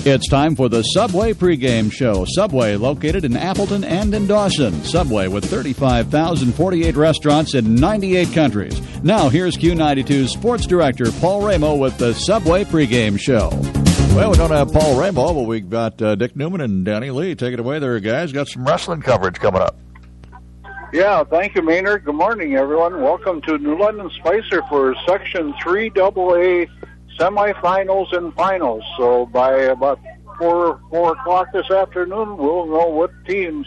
It's time for the Subway pregame show. Subway, located in Appleton and in Dawson. Subway with 35,048 restaurants in 98 countries. Now here's Q92 Sports Director Paul Ramo with the Subway pregame show. Well, we don't have Paul Ramo, but we've got Dick Newman and Danny Lee. Take it away there, guys. Got some wrestling coverage coming up. Yeah, thank you, Maynard. Good morning, everyone. Welcome to New London Spicer for Section 3AA semifinals and finals. So by about 4 o'clock this afternoon, we'll know what teams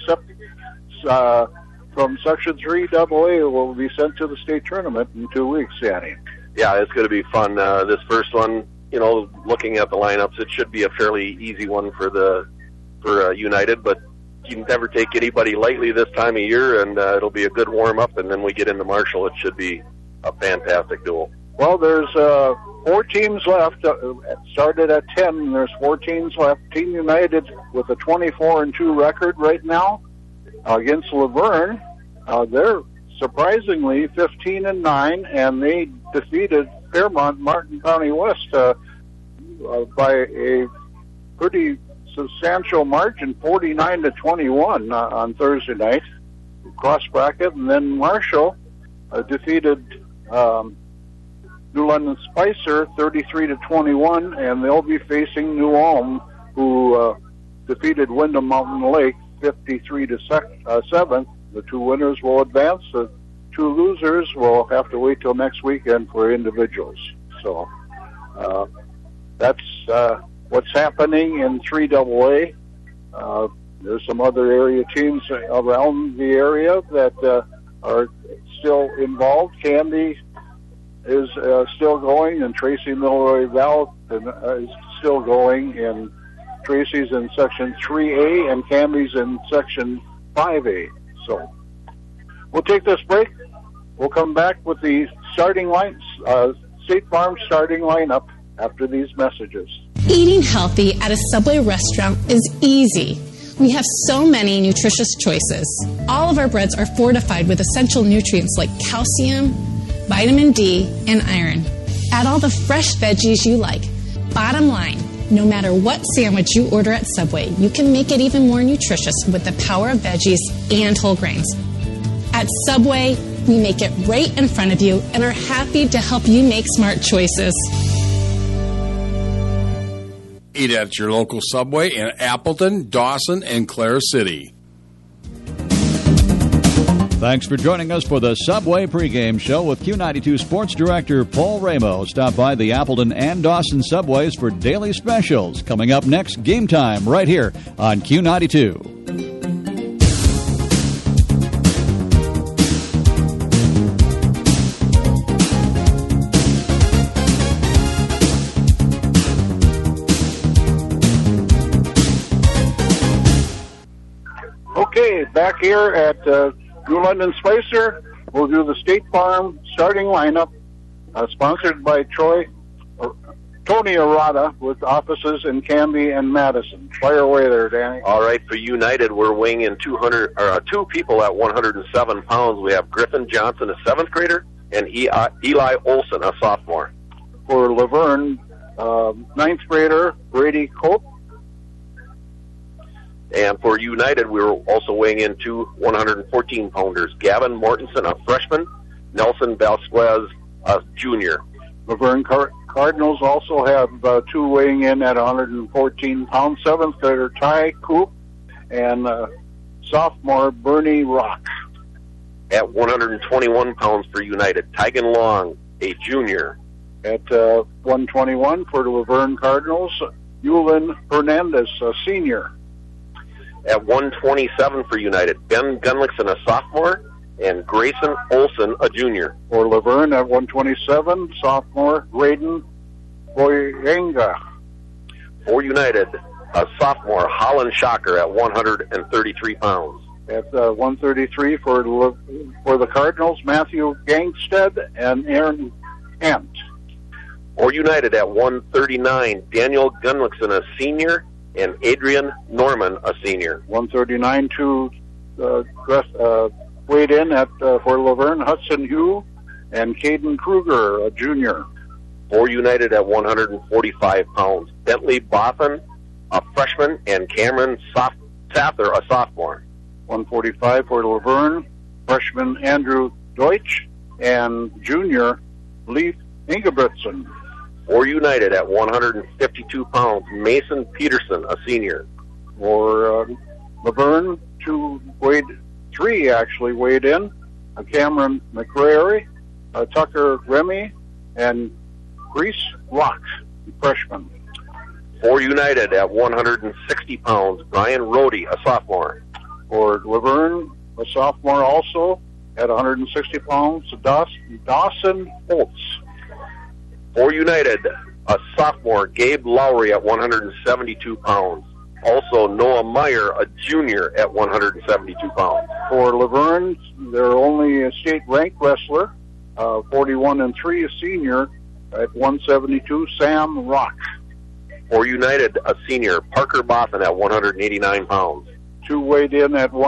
from Section 3AA will be sent to the state tournament in 2 weeks, Danny. Yeah, it's going to be fun. This first one, you know, looking at the lineups, it should be a fairly easy one for United, but you never take anybody lightly this time of year, and it'll be a good warm-up, and then we get into Marshall. It should be a fantastic duel. Well, there's 4 teams left. It started at 10. There's 4 teams left. Team United with a 24-2 record right now against Laverne. They're surprisingly 15-9, and they defeated Fairmont Martin County West by a pretty substantial margin, 49-21 on Thursday night, cross bracket, and then Marshall defeated New London Spicer 33-21, and they'll be facing New Ulm, who defeated Wyndham Mountain Lake 53-7. The 2 winners will advance. The 2 losers will have to wait till next weekend for individuals. So that's what's happening in 3AA. There's some other area teams around the area that are still involved. Candy is still going, and Tracy Milroy Val is still going, and Tracy's in Section 3A, and Candy's in Section 5A. So we'll take this break. We'll come back with the starting lines, State Farm starting lineup after these messages. Eating healthy at a Subway restaurant is easy. We have so many nutritious choices. All of our breads are fortified with essential nutrients like calcium, vitamin D, and iron. Add all the fresh veggies you like. Bottom line, no matter what sandwich you order at Subway, you can make it even more nutritious with the power of veggies and whole grains. At Subway, we make it right in front of you and are happy to help you make smart choices. Eat at your local Subway in Appleton, Dawson, and Clare City. Thanks for joining us for the Subway pregame show with Q92 Sports Director Paul Ramo. Stop by the Appleton and Dawson Subways for daily specials. Coming up next, Game Time, right here on Q92. Okay, back here at New London Spicer, we'll do the State Farm starting lineup, sponsored by Tony Arata, with offices in Canby and Madison. Fire away there, Danny. All right, for United, we're weighing in 2 people at 107 pounds. We have Griffin Johnson, a 7th grader, and Eli Olson, a sophomore. For Laverne, 9th grader Brady Cope. And for United, we were also weighing in 2 114-pounders. Gavin Mortensen, a freshman. Nelson Vasquez, a junior. Laverne Cardinals also have 2 weighing in at 114 pounds. 7th grader Ty Coop and sophomore Bernie Rock. At 121 pounds for United, Tygan Long, a junior. At 121 for the Laverne Cardinals, Yulin Hernandez, a senior. At 127 for United, Ben Gunlickson, a sophomore, and Grayson Olson, a junior. For Laverne at 127, sophomore Graydon Boyenga. For United, a sophomore Holland Shocker at 133 pounds. At 133 for the Cardinals, Matthew Gangstead and Aaron Kent. For United at 139, Daniel Gunlickson, a senior, and Adrian Norman, a senior. 139 to weighed in at for Laverne, Hudson Hugh and Caden Kruger, a junior. For United at 145 pounds, Bentley Bothan a freshman, and Cameron Sather, a sophomore. 145 for Laverne, freshman Andrew Deutsch, and junior Leif Ingebrigtsen. For United at 152 pounds, Mason Peterson, a senior. For Laverne, three actually weighed in, Cameron McCrary, Tucker Remy, and Grease Rock, freshman. For United at 160 pounds, Brian Rohde, a sophomore. For Laverne, a sophomore also, at 160 pounds, Dawson Holtz. For United, a sophomore, Gabe Lowry at 172 pounds. Also, Noah Meyer, a junior, at 172 pounds. For Laverne, they're only a state-ranked wrestler, 41-3, a senior, at 172, Sam Rock. For United, a senior, Parker Boffin at 189 pounds. Two weighed in at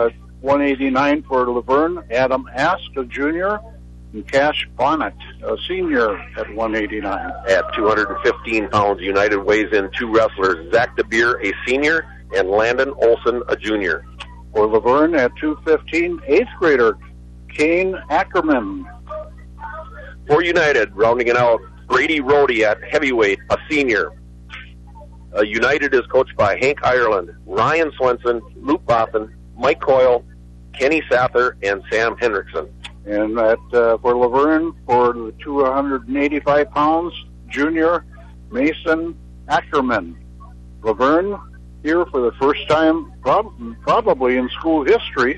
189 for Laverne, Adam Ask, a junior, and Cash Bonnet, a senior, at 189. At 215 pounds, United weighs in two wrestlers, Zach DeBeer, a senior, and Landon Olson, a junior. For Laverne, at 215, eighth grader, Kane Ackerman. For United, rounding it out, Brady Rohde at heavyweight, a senior. United is coached by Hank Ireland, Ryan Swenson, Luke Boffin, Mike Coyle, Kenny Sather, and Sam Hendrickson. And for Laverne, for the 285 pounds, junior, Mason Ackerman. Laverne, here for the first time, probably in school history,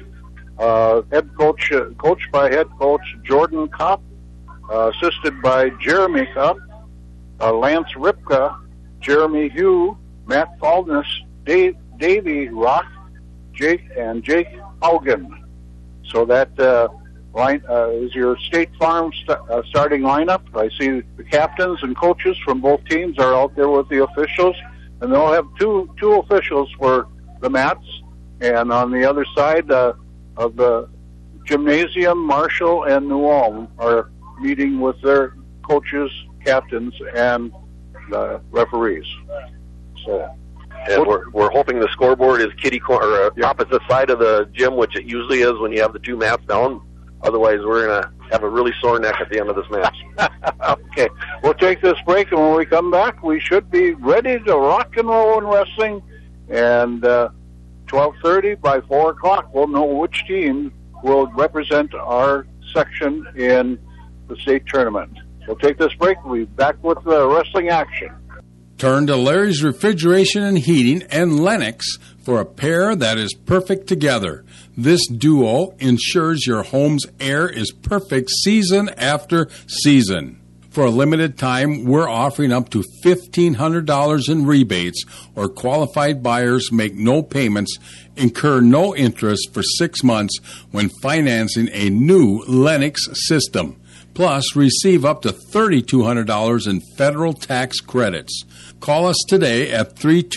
coached by head coach Jordan Kopp, assisted by Jeremy Kopp, Lance Ripka, Jeremy Hugh, Matt Faldness, Davey Rock, Jake Haugen. So that line is your State Farm starting lineup. I see the captains and coaches from both teams are out there with the officials, and they'll have two officials for the mats. And on the other side of the gymnasium, Marshall and New Ulm are meeting with their coaches, captains, and the referees. So, and we're hoping the scoreboard is kitty corner, opposite side of the gym, which it usually is when you have the two mats down. Otherwise, we're going to have a really sore neck at the end of this match. Okay, we'll take this break, and when we come back, we should be ready to rock and roll in wrestling. And 12:30 by 4 o'clock, we'll know which team will represent our section in the state tournament. We'll take this break. We'll be back with the wrestling action. Turn to Larry's Refrigeration and Heating and Lennox for a pair that is perfect together. This duo ensures your home's air is perfect season after season. For a limited time, we're offering up to $1,500 in rebates, or qualified buyers make no payments, incur no interest for 6 months when financing a new Lennox system. Plus, receive up to $3,200 in federal tax credits. Call us today at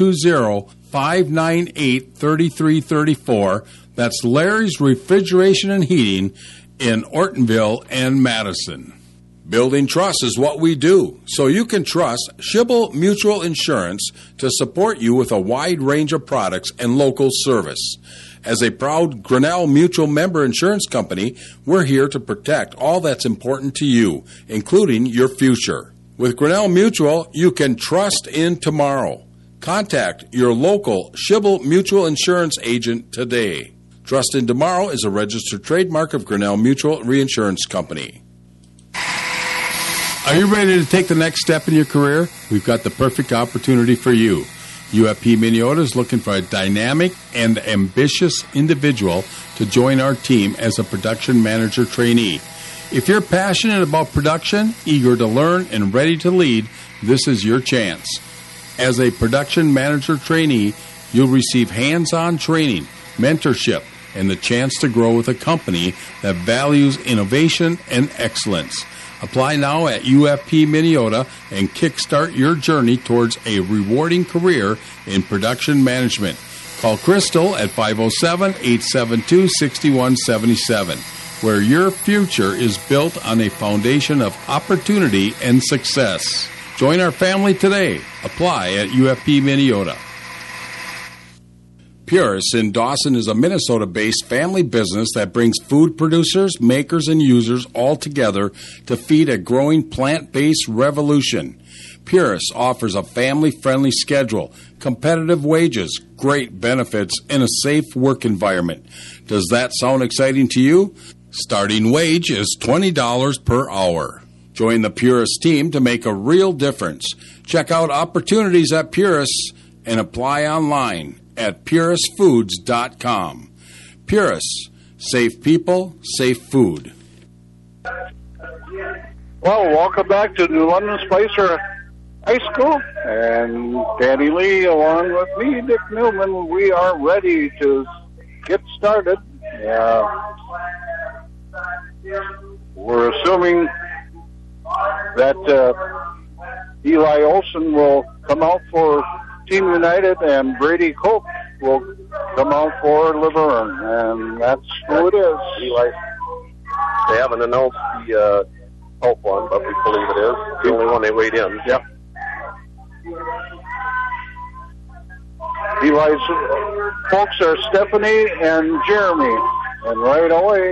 320-598-3334. That's Larry's Refrigeration and Heating in Ortonville and Madison. Building trust is what we do, so you can trust Schibel Mutual Insurance to support you with a wide range of products and local service. As a proud Grinnell Mutual member insurance company, we're here to protect all that's important to you, including your future. With Grinnell Mutual, you can trust in tomorrow. Contact your local Schibel Mutual Insurance agent today. Trust in Tomorrow is a registered trademark of Grinnell Mutual Reinsurance Company. Are you ready to take the next step in your career? We've got the perfect opportunity for you. UFP Minnesota is looking for a dynamic and ambitious individual to join our team as a production manager trainee. If you're passionate about production, eager to learn, and ready to lead, this is your chance. As a production manager trainee, you'll receive hands-on training, mentorship, and the chance to grow with a company that values innovation and excellence. Apply now at UFP Minnesota and kickstart your journey towards a rewarding career in production management. Call Crystal at 507-872-6177, where your future is built on a foundation of opportunity and success. Join our family today. Apply at UFP Minnesota. Purus in Dawson is a Minnesota-based family business that brings food producers, makers, and users all together to feed a growing plant-based revolution. Purus offers a family-friendly schedule, competitive wages, great benefits, and a safe work environment. Does that sound exciting to you? Starting wage is $20 per hour. Join the Purus team to make a real difference. Check out opportunities at Purus and apply online at purusfoods.com. Purus, safe people, safe food. Well, welcome back to New London Spicer High School. And Danny Lee, along with me, Dick Newman, we are ready to get started. We're assuming that Eli Olson will come out for Team United and Brady Cope will come out for Laverne, and that's who it is. Eli, they haven't announced the Cope one, but we believe it is. The only one they weighed in. Yep. Eli's folks are Stephanie and Jeremy, and right away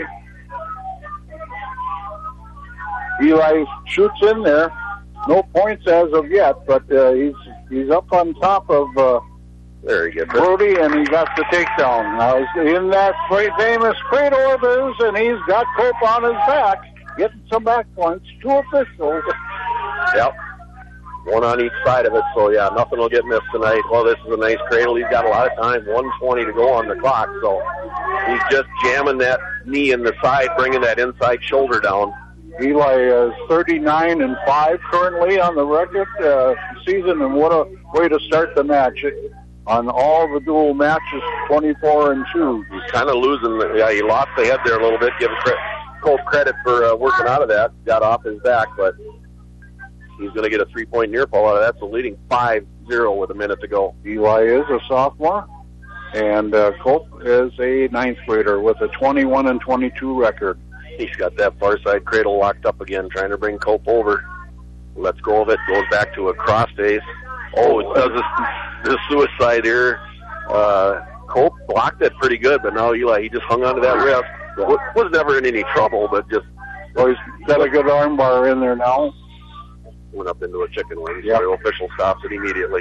Eli shoots in there. No points as of yet, but he's up on top of there he gets Brody, and he got the takedown. Now he's in that famous cradle of his, and he's got Cope on his back, getting some back points. Two officials. Yep. One on each side of it, so yeah, nothing will get missed tonight. Well, this is a nice cradle. He's got a lot of time, 1:20 to go on the clock, so he's just jamming that knee in the side, bringing that inside shoulder down. Eli is 39-5 currently on the record season, and what a way to start the match. On all the dual matches, 24-2. He's kind of losing. He lost the head there a little bit. Give Cope credit for working out of that. Got off his back, but he's going to get a 3-point near fall out of that, so leading 5-0 with a minute to go. Eli is a sophomore, and Cope is a ninth grader with a 21-22 record. He's got that far side cradle locked up again, trying to bring Cope over. Lets go of it, goes back to a cross face. Oh, it does this suicide here. Cope blocked it pretty good, but now Eli, he just hung onto that wrist. Was never in any trouble, but just... Well, he's got a good arm bar in there now. Went up into a chicken wing, yep. So the official stops it immediately.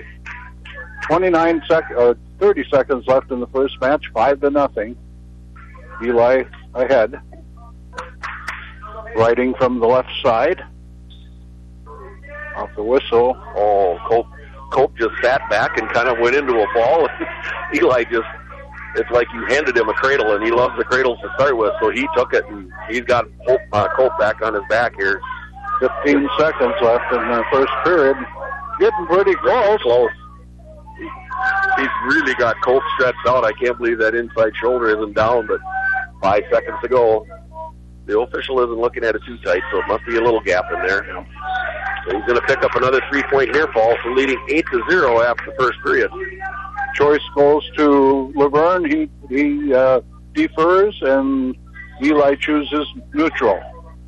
30 seconds left in the first match, 5-0. Eli ahead. Riding from the left side. Off the whistle. Oh, Cope just sat back and kind of went into a ball. Eli just, it's like you handed him a cradle, and he loves the cradles to start with, so he took it, and he's got Cope back on his back here. 15 seconds left in the first period. Getting pretty close. He's really got Cope stretched out. I can't believe that inside shoulder isn't down, but 5 seconds to go. The official isn't looking at it too tight, so it must be a little gap in there. So he's going to pick up another 3-point near fall, so leading 8-0 after the first period. Choice goes to Laverne. He defers, and Eli chooses neutral.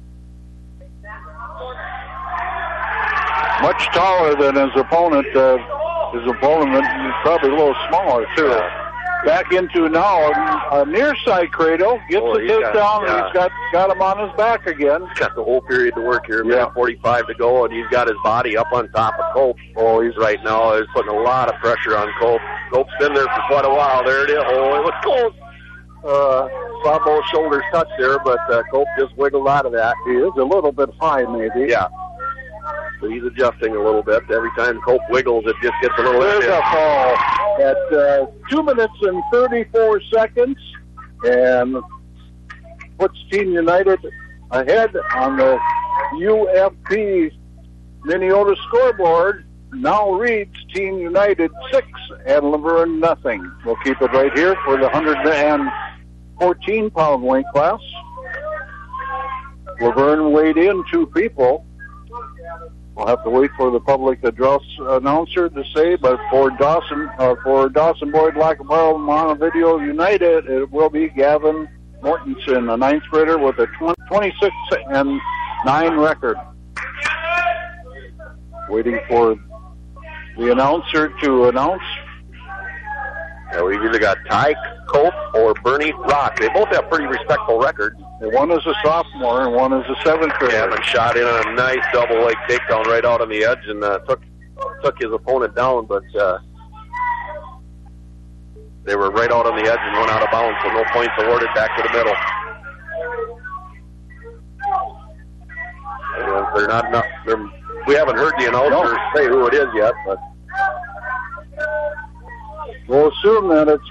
Much taller than his opponent. His opponent is probably a little smaller, too. Back into now a near side cradle. Gets the takedown, and he's got him on his back again. He's got the whole period to work here. Minute 45 to go, and he's got his body up on top of Cope. Oh, he's right now. He's putting a lot of pressure on Cope. Cope's been there for quite a while. There it is. Oh, it was close. Saw both shoulders touch there, but Cope just wiggled out of that. He is a little bit high, maybe. Yeah. So he's adjusting a little bit. Every time Cope wiggles, it just gets a little... There's a fall at 2 minutes and 34 seconds, and puts Team United ahead on the UFP Minneota scoreboard. Now reads Team United 6 and Laverne nothing. We'll keep it right here for the 114-pound weight class. Laverne weighed in 2 people. We'll have to wait for the public address announcer to say, but for Dawson Boyd Lackabarrel Montevideo United, it will be Gavin Mortensen, a 9th grader with a 26-9 record. Waiting for the announcer to announce. Yeah, we've either got Ty Cope or Bernie Rock. They both have pretty respectable records. And one is a sophomore and one is a seventh grader. Gavin shot in on a nice double leg takedown right out on the edge and took his opponent down, but they were right out on the edge and went out of bounds, so no points awarded. Back to the middle. They're not enough. We haven't heard the announcer say who it is yet, but we'll assume that it's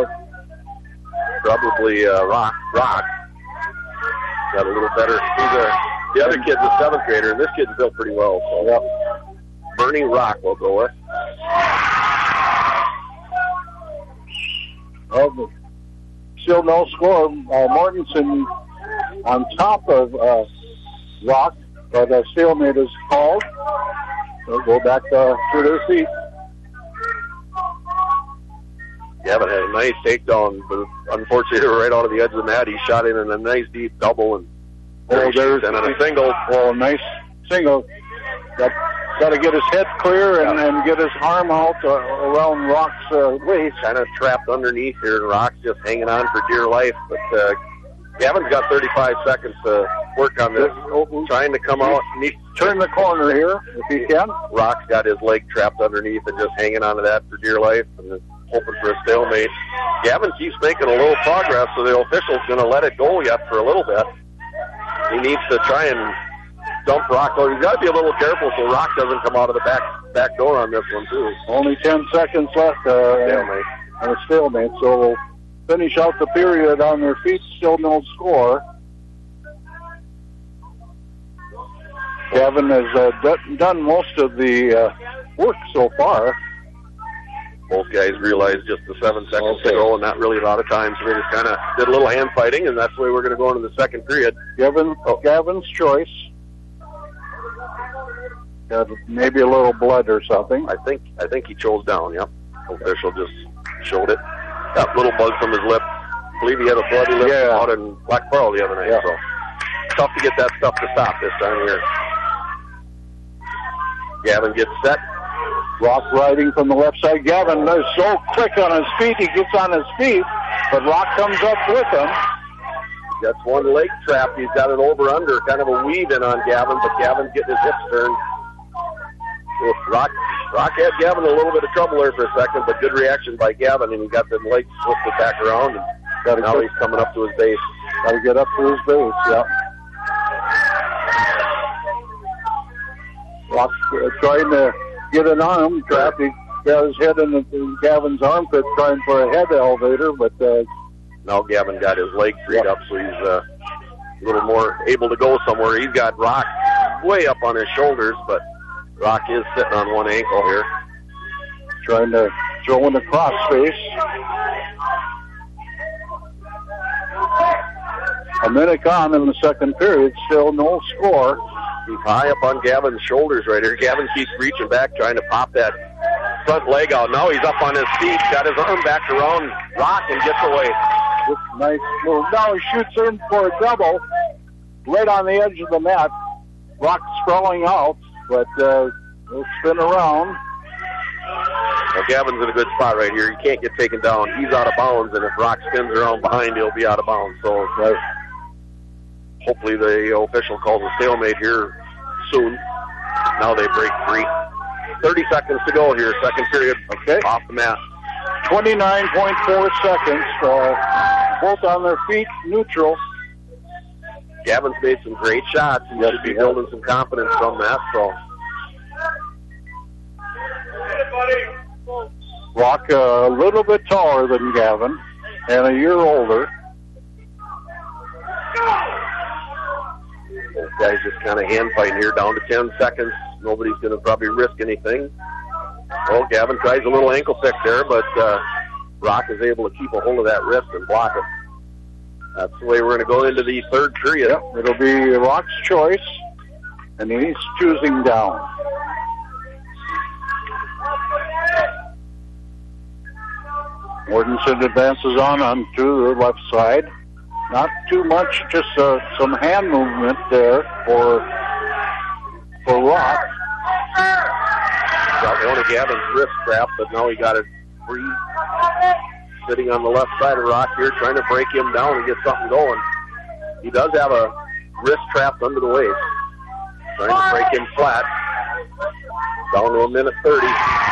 probably Rock. Got a little better. The other kid's a seventh grader, and this kid's built pretty well. So Bernie Rock will go with. Well, still no score. Mortensen on top of Rock, but a stalemate is called. They'll go back to their feet. Gavin had a nice takedown, but unfortunately, right out of the edge of the mat, he shot in a nice deep double and a single. Oh, nice single. Got to get his head clear and get his arm out around Rock's waist. Kind of trapped underneath here, and Rock's just hanging on for dear life. But Gavin's got 35 seconds to work on this. Trying to come out. Turn the corner here, if he can. Rock's got his leg trapped underneath and just hanging on to that for dear life. And hoping for a stalemate. Gavin keeps making a little progress, so the official's going to let it go yet for a little bit. He needs to try and dump Rock. Oh, he's got to be a little careful so Rock doesn't come out of the back door on this one, too. Only 10 seconds left and a stalemate, so we'll finish out the period on their feet. Still no score. Gavin has done most of the work so far. Both guys realized just the 7 seconds to go and not really a lot of time, so they just kind of did a little hand fighting, and that's the way we're going to go into the second period. Gavin's choice. Got maybe a little blood or something. I think he chose down, yep. The official just showed it. Got a little buzz from his lip. I believe he had a bloody lip out in Black Pearl the other night, so tough to get that stuff to stop this time here. Gavin gets set. Rock riding from the left side. Gavin is so quick on his feet, he gets on his feet, but Rock comes up with him. That's one leg trap. He's got an over-under, kind of a weave in on Gavin, but Gavin's getting his hips turned. Rock had Gavin in a little bit of trouble there for a second, but good reaction by Gavin, and he got the legs twisted back around, and now he's coming up to his base. Got to get up to his base, Rock trying to get an arm trap. He got his head in Gavin's armpit trying for a head elevator, but now Gavin got his leg freed up, so he's a little more able to go somewhere. He's got Rock way up on his shoulders, but Rock is sitting on one ankle here. Trying to throw in the cross face. A minute gone in the second period, still no score. He's high up on Gavin's shoulders right here. Gavin keeps reaching back, trying to pop that front leg out. Now he's up on his feet, got his arm back around Rock and gets away. Nice move. Now he shoots in for a double, right on the edge of the mat. Rock sprawling out, but he'll spin around. Well, Gavin's in a good spot right here. He can't get taken down. He's out of bounds, and if Rock spins around behind, he'll be out of bounds. So hopefully the official calls a stalemate here soon. Now they break free. 30 seconds to go here, second period. Okay. Off the mat. 29.4 seconds. Both on their feet, neutral. Gavin's made some great shots. He should be building some confidence from that. So Rock a little bit taller than Gavin and a year older. Those guys just kind of hand fighting here, down to 10 seconds. Nobody's going to probably risk anything. Well, Gavin tries a little ankle pick there, but Rock is able to keep a hold of that wrist and block it. That's the way we're going to go into the third period. Yep, it'll be Rock's choice, and he's choosing down. Mortensen advances on to the left side. Not too much, just some hand movement there for Rock. Got one of Gavin's wrist trapped, but now he got it Bree sitting on the left side of Rock here, trying to break him down and get something going. He does have a wrist trapped under the waist, trying to break him flat. Down to 1:30.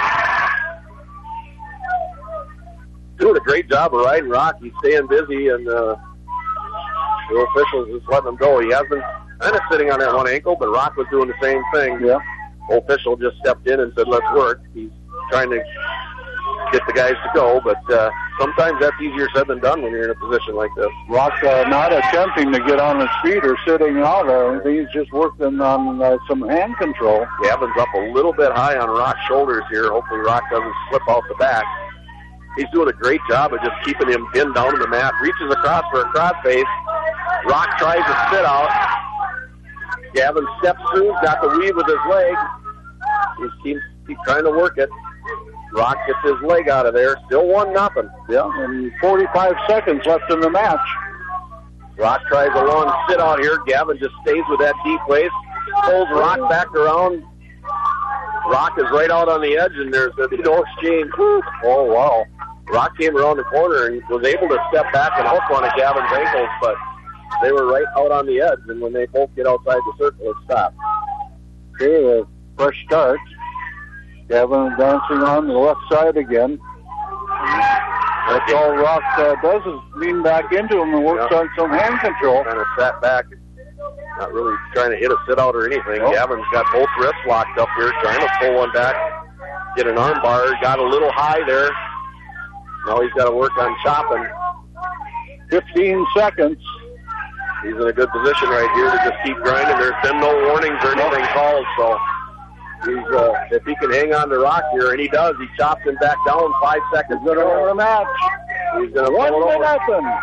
Doing a great job of riding Rock. He's staying busy, and the officials just letting him go. He has been kind of sitting on that one ankle, but Rock was doing the same thing. Yeah. The official just stepped in and said, let's work. He's trying to get the guys to go, but sometimes that's easier said than done when you're in a position like this. Rock not attempting to get on his feet or sitting out. He's just working on some hand control. Gavin's up a little bit high on Rock's shoulders here. Hopefully Rock doesn't slip off the back. He's doing a great job of just keeping him pinned down to the mat. Reaches across for a crossface. Rock tries to sit out. Gavin steps through, got the weave with his leg. He's trying to work it. Rock gets his leg out of there. Still 1-0. Yeah, and 45 seconds left in the match. Rock tries a long sit out here. Gavin just stays with that deep waist. Pulls Rock back around. Rock is right out on the edge, and there's no exchange. Oh, wow. Rock came around the corner and was able to step back and hook one of Gavin's ankles, but they were right out on the edge, and when they both get outside the circle, it stopped. Okay, a fresh start. Gavin dancing on the left side again. That's all Rock does is lean back into him and works on some hand control. Kind of sat back, not really trying to hit a sit-out or anything. Nope. Gavin's got both wrists locked up here, trying to pull one back, get an arm bar. Got a little high there. Now he's got to work on chopping. 15 seconds. He's in a good position right here to just keep grinding. There's been no warnings or anything called, so he's if he can hang on to Rock here, and he does, he chops him back down. 5 seconds. He's going to win the match. He's going to pull it over. 1-0.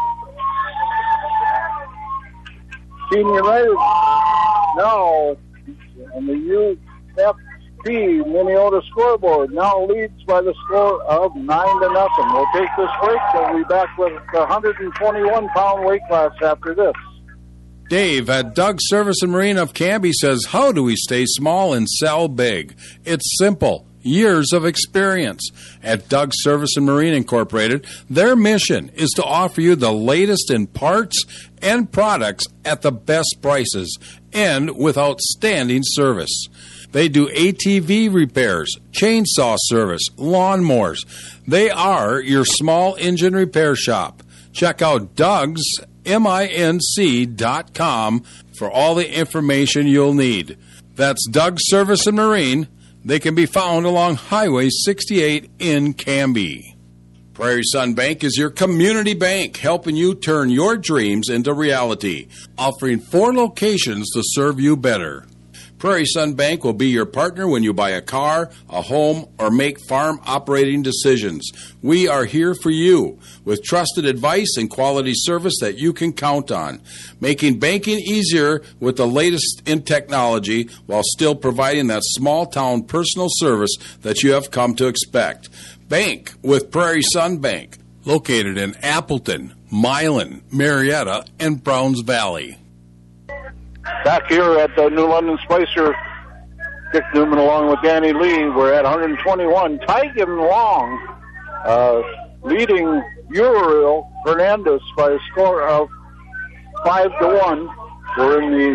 Team United now on the UFP Minneota scoreboard now leads by the score of 9-0. We'll take this break. We'll be back with the 121-pound weight class after this. Dave at Doug's Service and Marine of Canby says, how do we stay small and sell big? It's simple. Years of experience. At Doug's Service and Marine Incorporated, their mission is to offer you the latest in parts and products at the best prices and with outstanding service. They do ATV repairs, chainsaw service, lawnmowers. They are your small engine repair shop. Check out Doug's MINC.com for all the information you'll need. That's Doug's Service and Marine. They can be found along Highway 68 in Canby. Prairie Sun Bank is your community bank, helping you turn your dreams into reality, offering 4 locations to serve you better. Prairie Sun Bank will be your partner when you buy a car, a home, or make farm operating decisions. We are here for you with trusted advice and quality service that you can count on, making banking easier with the latest in technology while still providing that small-town personal service that you have come to expect. Bank with Prairie Sun Bank, located in Appleton, Milan, Marietta, and Browns Valley. Back here at the New London Spicer, Dick Newman along with Danny Lee. We're at 121. Tygan Long leading Uriel Hernandez by a score of 5-1. We're in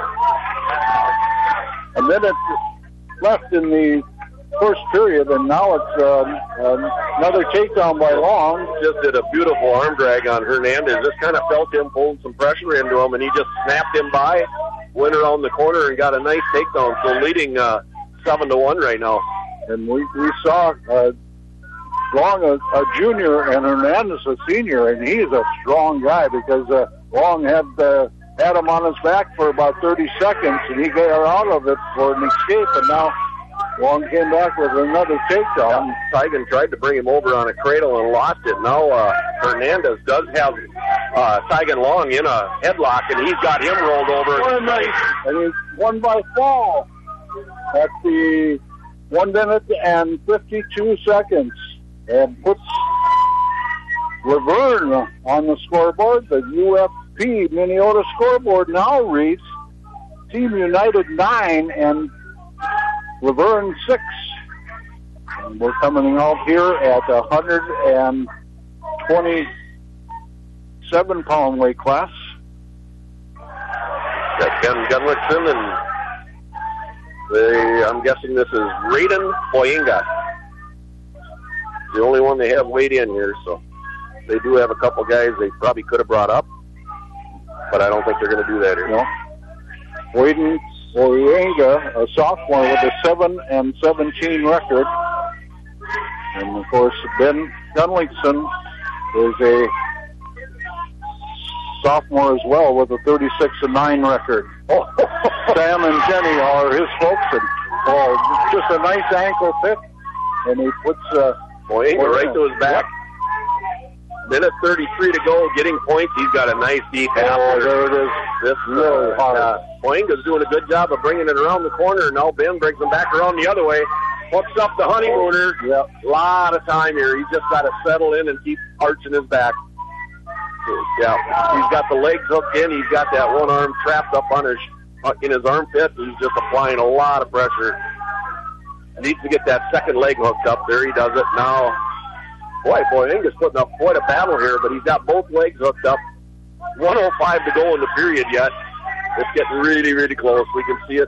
a minute left in the first period, and now it's another takedown by Long. Just did a beautiful arm drag on Hernandez. Just kind of felt him pulling some pressure into him, and he just snapped him by, went around the corner, and got a nice takedown. So leading 7-1 right now. And we saw Long a junior and Hernandez a senior, and he's a strong guy because Long had him on his back for about 30 seconds, and he got out of it for an escape, and now Long came back with another takedown. Tygan tried to bring him over on a cradle and lost it. Now Hernandez does have Tygan Long in a headlock, and he's got him rolled over. And he's won by fall at the 1 minute and 52 seconds. And puts Laverne on the scoreboard. The UFP Minneota scoreboard now reads Team United 9 and Laverne 6. We're coming out here at 127-pound weight class. Got Ken Gunlickson, and I'm guessing this is Raiden Boyenga. The only one they have weighed in here, so they do have a couple guys they probably could have brought up, but I don't think they're going to do that here. No. Raiden Boyenga, a sophomore with a 7-17 record. And, of course, Ben Gunlickson is a sophomore as well with a 36-9 record. Oh, Sam and Jenny are his folks, and just a nice ankle fit, and he puts Boyenga right to his back. Minute 33 to go, getting points. He's got a nice deep half. There it is. This really hard. Boyenga's doing a good job of bringing it around the corner. Now Ben brings him back around the other way. Hooks up the honeymooner. Yep. A lot of time here. He's just got to settle in and keep arching his back. Yeah, he's got the legs hooked in. He's got that one arm trapped up on in his armpit. He's just applying a lot of pressure. Needs to get that second leg hooked up. There he does it. Now, Boyenga's putting up quite a battle here, but he's got both legs hooked up. 1:05 to go in the period yet. It's getting really, really close. We can see it.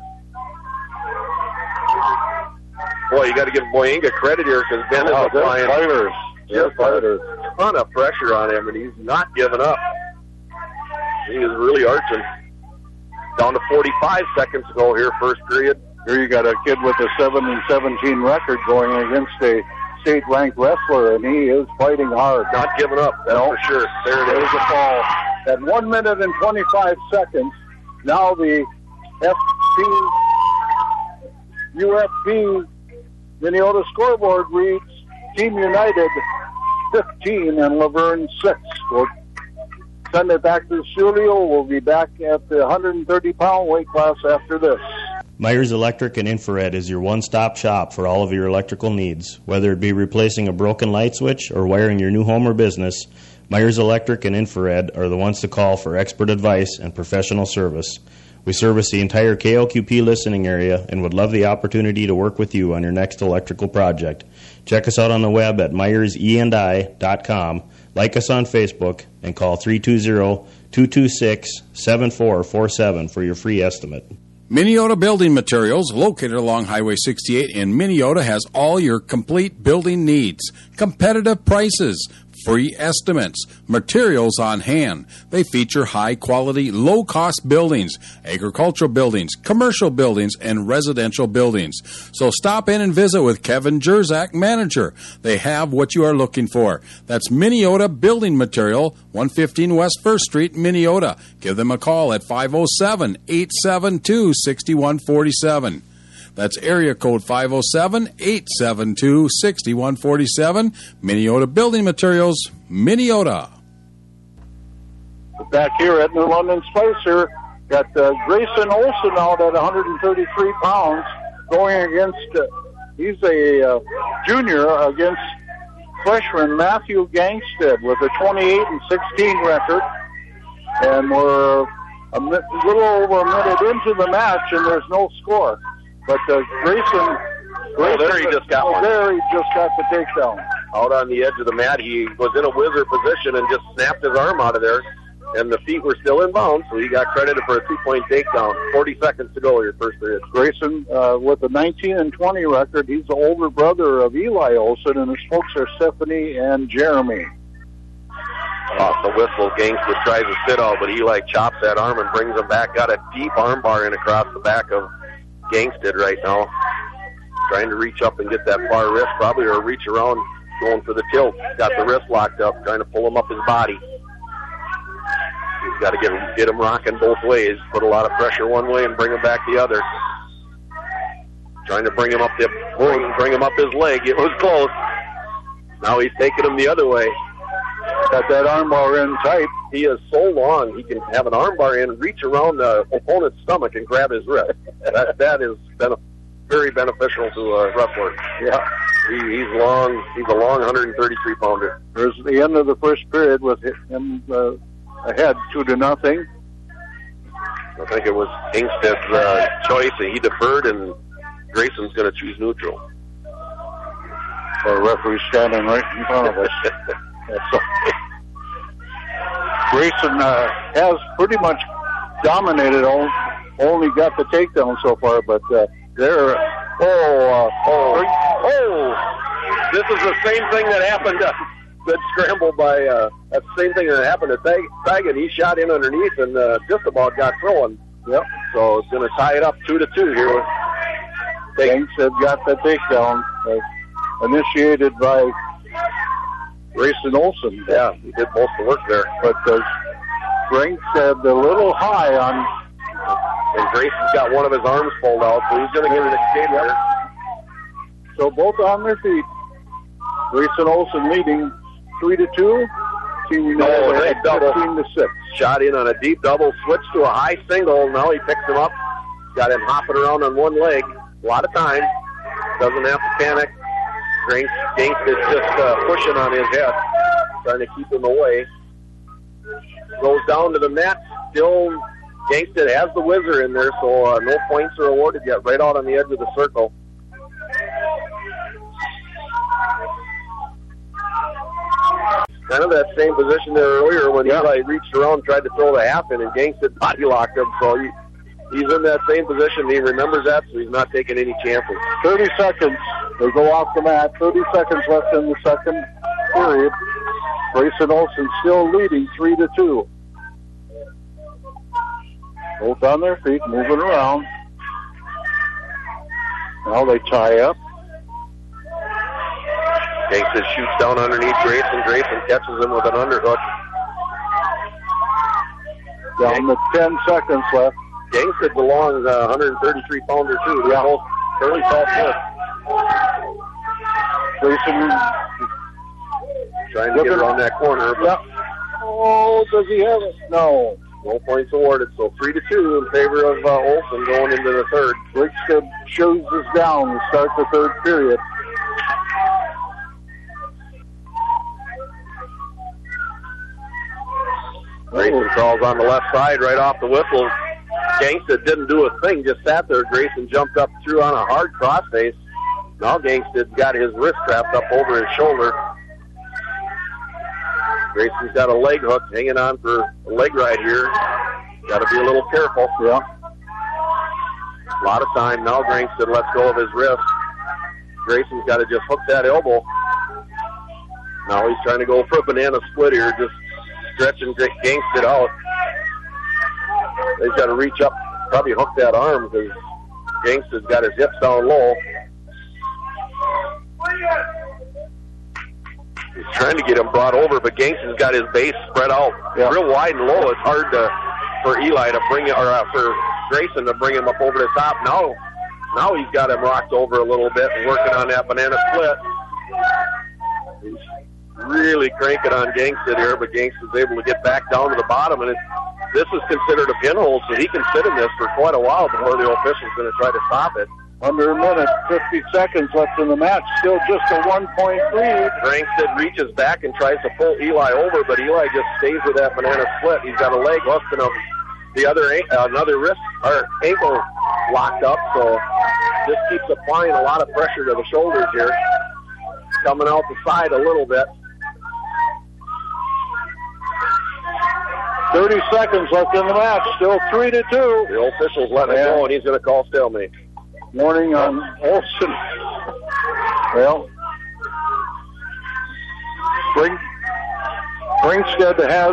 Boy, you got to give Boyenga credit here because Ben is applying fighters. Just a ton of pressure on him, and he's not giving up. He is really arching. Down to 45 seconds to go here, first period. Here you got a kid with a 7-17 record going against a state-ranked wrestler, and he is fighting hard. Not giving up, that's for sure. There it is. A fall. At 1 minute and 25 seconds, now the UFP Minneota scoreboard reads Team United 15 and Laverne 6. We'll send it back to the studio. We'll be back at the 130-pound weight class after this. Myers Electric and Infrared is your one-stop shop for all of your electrical needs. Whether it be replacing a broken light switch or wiring your new home or business, Myers Electric and Infrared are the ones to call for expert advice and professional service. We service the entire KLQP listening area and would love the opportunity to work with you on your next electrical project. Check us out on the web at myersendi.com, like us on Facebook, and call 320-226-7447 for your free estimate. Minneota Building Materials, located along Highway 68 in Minneota, has all your complete building needs. Competitive prices, free estimates, materials on hand. They feature high-quality, low-cost buildings, agricultural buildings, commercial buildings, and residential buildings. So stop in and visit with Kevin Jerzak, manager. They have what you are looking for. That's Minneota Building Material, 115 West 1st Street, Minneota. Give them a call at 507-872-6147. That's area code 507-872-6147. Minneota Building Materials, Minneota. Back here at New London Spicer, got Grayson Olson out at 133 pounds, going against, he's a junior, against freshman Matthew Gangstead with a 28-16 record. And we're a little over a minute into the match, and there's no score. But Grayson, there he just got one. There he just got the takedown. Out on the edge of the mat, he was in a whizzer position and just snapped his arm out of there. And the feet were still in bounds, so he got credited for a 2-point takedown. 40 seconds to go, your first period. Grayson, with a 19-20 record, he's the older brother of Eli Olson, and his folks are Stephanie and Jeremy. Off the whistle, Gangster tries to sit out, but Eli chops that arm and brings him back. Got a deep arm bar in across the back of Gangstead right now. Trying to reach up and get that far wrist, probably, or reach around, going for the tilt. Got the wrist locked up, trying to pull him up his body. He's got to get him rocking both ways, put a lot of pressure one way and bring him back the other. Trying to bring him up his leg. It was close. Now he's taking him the other way. Got that armbar in tight. He is so long, he can have an armbar in, reach around the opponent's stomach and grab his wrist. That is very beneficial to a wrestler. Yeah. He's long. He's a long 133-pounder. There's the end of the first period with him ahead 2-0. I think it was Ingsted's choice, and he deferred, and Grayson's going to choose neutral. The referee standing right in front of us. So, Grayson has pretty much dominated. Only got the takedown so far, but they're This is the same thing that happened. Good scramble by that's the same thing that happened to Thagan. He shot in underneath and just about got thrown. Yep. So it's going to tie it up 2-2 here. Banks have got the takedown initiated by Grayson Olson. Yeah, he did most of the work there. But Frank said a little high on. And Grayson's got one of his arms pulled out, so he's going to get an escape there. So both on their feet. Grayson Olson leading 3-2. Team United 15-6. Shot in on a deep double, switched to a high single. Now he picks him up. Got him hopping around on one leg. A lot of time. Doesn't have to panic. Ganks is just pushing on his head, trying to keep him away. Goes down to the mat. Still, Gangsted has the whizzer in there, so no points are awarded yet. Right out on the edge of the circle. Kind of that same position there earlier when Eli reached around and tried to throw the half in, and Gangsted body locked him. So he's in that same position. He remembers that, so he's not taking any chances. 30 seconds. They go off the mat. 30 seconds left in the second period. Grayson Olson still leading 3-2. Both on their feet, moving around. Now they tie up. Gangsted shoots down underneath Grayson. Grayson catches him with an underhook. Down to 10 seconds left. Gangsted belongs 133-pounder too. They're both fairly tall kids. Grayson trying to get around that corner. But Oh, does he have it? No. No points awarded, so 3-2 in favor of Olson going into the third. Rickstead chooses down to start the third period. Grayson crawls on the left side right off the whistle. Gangsted didn't do a thing, just sat there. Grayson jumped up, threw on a hard crossface. Now Gangsted's got his wrist wrapped up over his shoulder. Grayson's got a leg hook hanging on for a leg right here. Got to be a little careful. Yeah. A lot of time. Now Gangsted lets go of his wrist. Grayson's got to just hook that elbow. Now he's trying to go for a banana split here, just stretching Gangsted out. They've got to reach up, probably hook that arm because Gangsted's got his hips down low. He's trying to get him brought over, but Gangsted's got his base spread out real wide and low. It's hard for Eli to bring it, or for Grayson to bring him up over the top. Now he's got him rocked over a little bit and working on that banana split. He's really cranking on Gangsted here, but Gangsted's able to get back down to the bottom, and this is considered a pinhole, so he can sit in this for quite a while before the official's going to try to stop it. Under a minute, 50 seconds left in the match. Still just a 1-point lead. Gangsted reaches back and tries to pull Eli over, but Eli just stays with that banana split. He's got a leg hooked and another wrist or ankle locked up, so just keeps applying a lot of pressure to the shoulders here. Coming out the side a little bit. 30 seconds left in the match. Still 3-2. The official's letting it go, and he's going to call stalemate. Warning on Olson. Well, Springstead has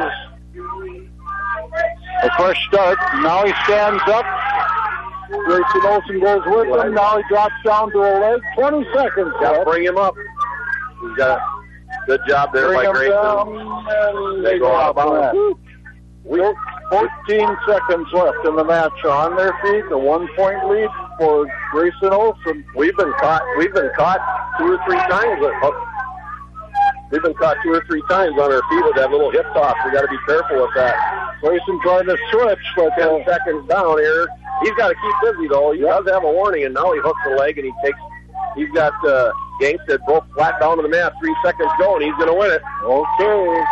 a fresh start. Now he stands up. Grayson Olson goes with him. Now he drops down to a leg. 20 seconds Got to left. bring him up. He's got a good job there by Grayson. They go out of bounds. 14 seconds left in the match. On their feet, a 1-point lead for Grayson Olson. We've been caught 2 or 3 times. We've been caught 2 or 3 times on our feet with that little hip toss. We got to be careful with that. Grayson trying to switch, but 10 seconds down here. He's got to keep busy though. He does have a warning, and now he hooks the leg, and he's got Gangsted both flat down to the mat. 3 seconds go, and he's going to win it. Okay.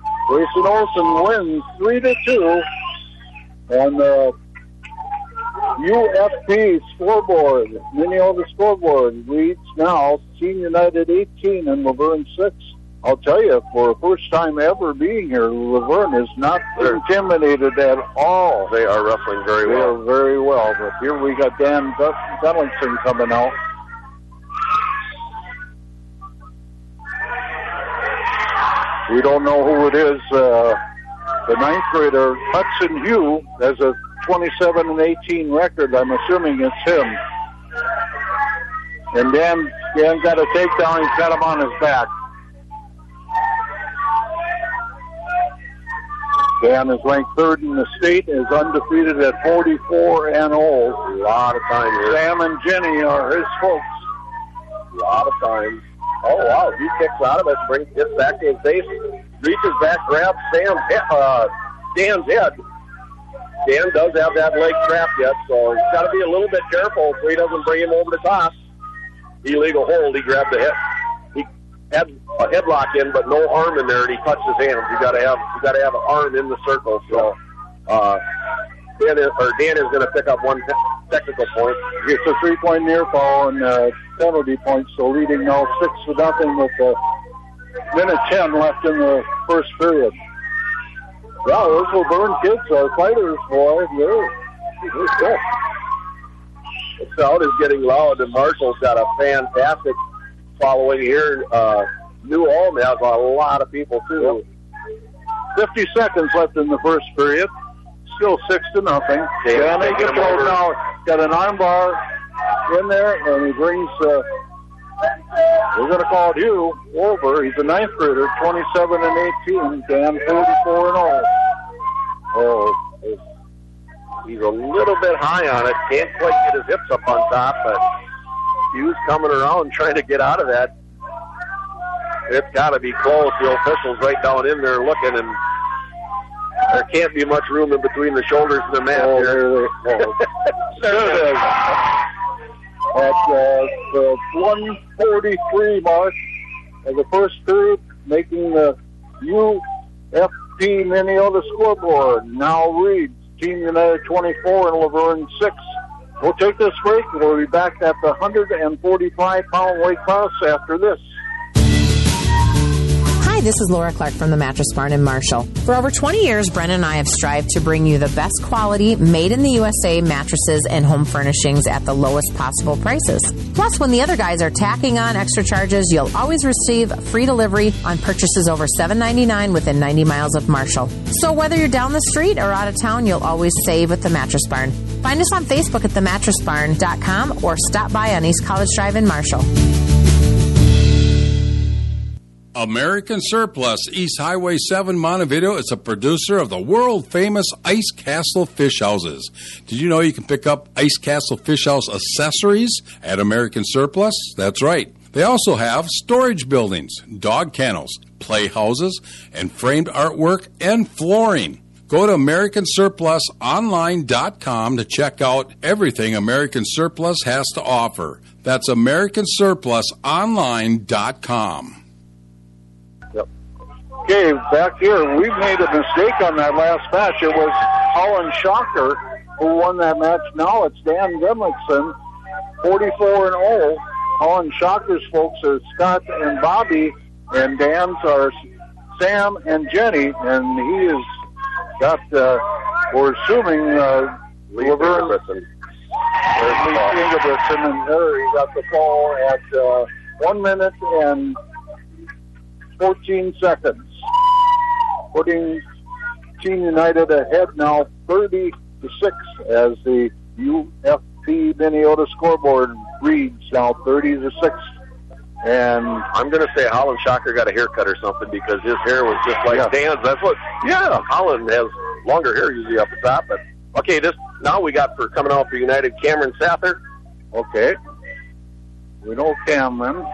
Grayson Olson wins 3-2 on the UFP scoreboard, Minneota scoreboard reads now Team United 18 and Laverne 6. I'll tell you, for the first time ever being here, Laverne is not intimidated at all. They are wrestling very well. They are very well. But here we got Dan Bellingson coming out. We don't know who it is. The ninth grader, Hudson Hugh, has a 27-18 record. I'm assuming it's him. And Dan got a takedown. He's got him on his back. Dan is ranked third in the state, is undefeated at 44-0. A lot of time here. Sam and Jenny are his folks. A lot of time. Oh, wow. He kicks out of it, gets back to his base, reaches back, grabs Dan's head. Dan does have that leg trapped yet, so he's got to be a little bit careful so he doesn't bring him over the top. Illegal hold. He grabbed the head. He had a headlock in, but no arm in there, and he touched his hands. You got to have an arm in the circle. So Dan is going to pick up one technical point. It's a 3-point near fall and penalty points, so leading now 6-0 with a minute 10 left in the first period. Yeah, those Laverne kids are fighters, boy. They're good. The crowd is getting loud, and Marshall's got a fantastic following here. New Ulm has a lot of people, too. 50 seconds left in the first period. Still 6-0. Dan gets over now. Got an arm bar in there, and he brings, we're going to call it Hugh over. He's a ninth grader, 27-18. Dan 44-0. Oh, he's a little bit high on it. Can't quite get his hips up on top, but Hugh's coming around trying to get out of that. It's got to be close. The official's right down in there looking, and there can't be much room in between the shoulders and the mat here. There it is. At the 1:43 mark of the first period, making the UFP Minneota scoreboard now reads Team United 24 and Laverne 6. We'll take this break. We'll be back at the 145-pound weight class after this. Hi, this is Laura Clark from the Mattress Barn in Marshall. For over 20 years, Brennan and I have strived to bring you the best quality, made-in-the-USA mattresses and home furnishings at the lowest possible prices. Plus, when the other guys are tacking on extra charges, you'll always receive free delivery on purchases over $7.99 within 90 miles of Marshall. So whether you're down the street or out of town, you'll always save at the Mattress Barn. Find us on Facebook at themattressbarn.com or stop by on East College Drive in Marshall. American Surplus, East Highway 7, Montevideo, is a producer of the world-famous Ice Castle Fish Houses. Did you know you can pick up Ice Castle Fish House accessories at American Surplus? That's right. They also have storage buildings, dog kennels, playhouses, and framed artwork and flooring. Go to AmericanSurplusOnline.com to check out everything American Surplus has to offer. That's AmericanSurplusOnline.com. Okay, back here, we made a mistake on that last match. It was Holland Shocker who won that match. Now it's Dan Grimlickson, 44-0. Holland Shocker's folks are Scott and Bobby, and Dan's are Sam and Jenny, and he has got, we're assuming, Laverne. Lee Ingebrigtsen, and there he got the fall at 1 minute and 14 seconds. Putting Team United ahead now 30-6 as the UFP Minneota scoreboard reads now 30-6. And I'm going to say Holland Shocker got a haircut or something because his hair was just like Dan's. That's what, Holland has longer hair usually up the top. But okay, now we got for coming off for United, Cameron Sather. Okay. We know Cameron.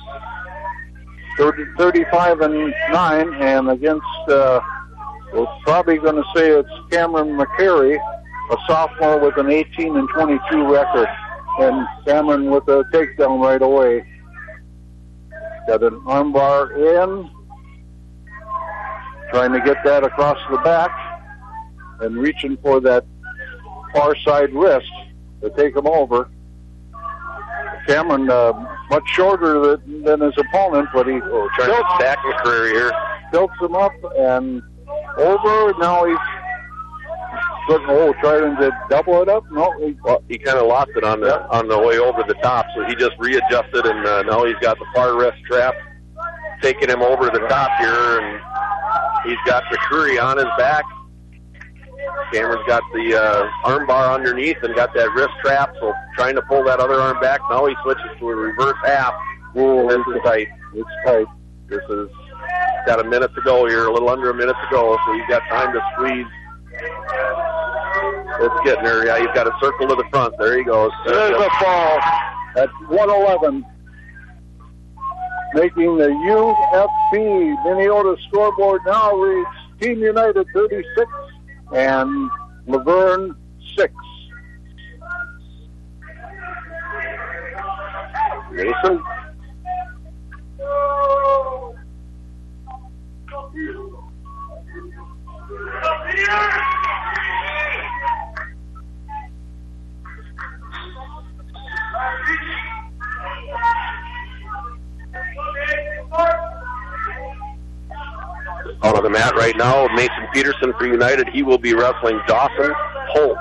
35-9, and against, we're probably going to say it's Cameron McCary, a sophomore with an 18-22 record, and Cameron with a takedown right away. Got an armbar in, trying to get that across the back, and reaching for that far side wrist. to take him over. Cameron, much shorter than his opponent, but he trying to stack his career here. Tilts him up and over. Now he's trying to double it up. No, he kind of lost it on the way over the top, so he just readjusted, and now he's got the far wrist trap taking him over the top here, and he's got the Curry on his back. Cameron's got the arm bar underneath and got that wrist trap, so trying to pull that other arm back. Now he switches to a reverse half. Oh, this is tight. It's tight. This is got a minute to go here, a little under a minute to go, so he's got time to squeeze. It's getting there. Yeah, he's got a circle to the front. There he goes. There's a fall at 111, making the UFP Minneota scoreboard now reads Team United 36 and Laverne 6. Mason. Out of the mat right now, Mason Peterson for United. He will be wrestling Dawson Holtz.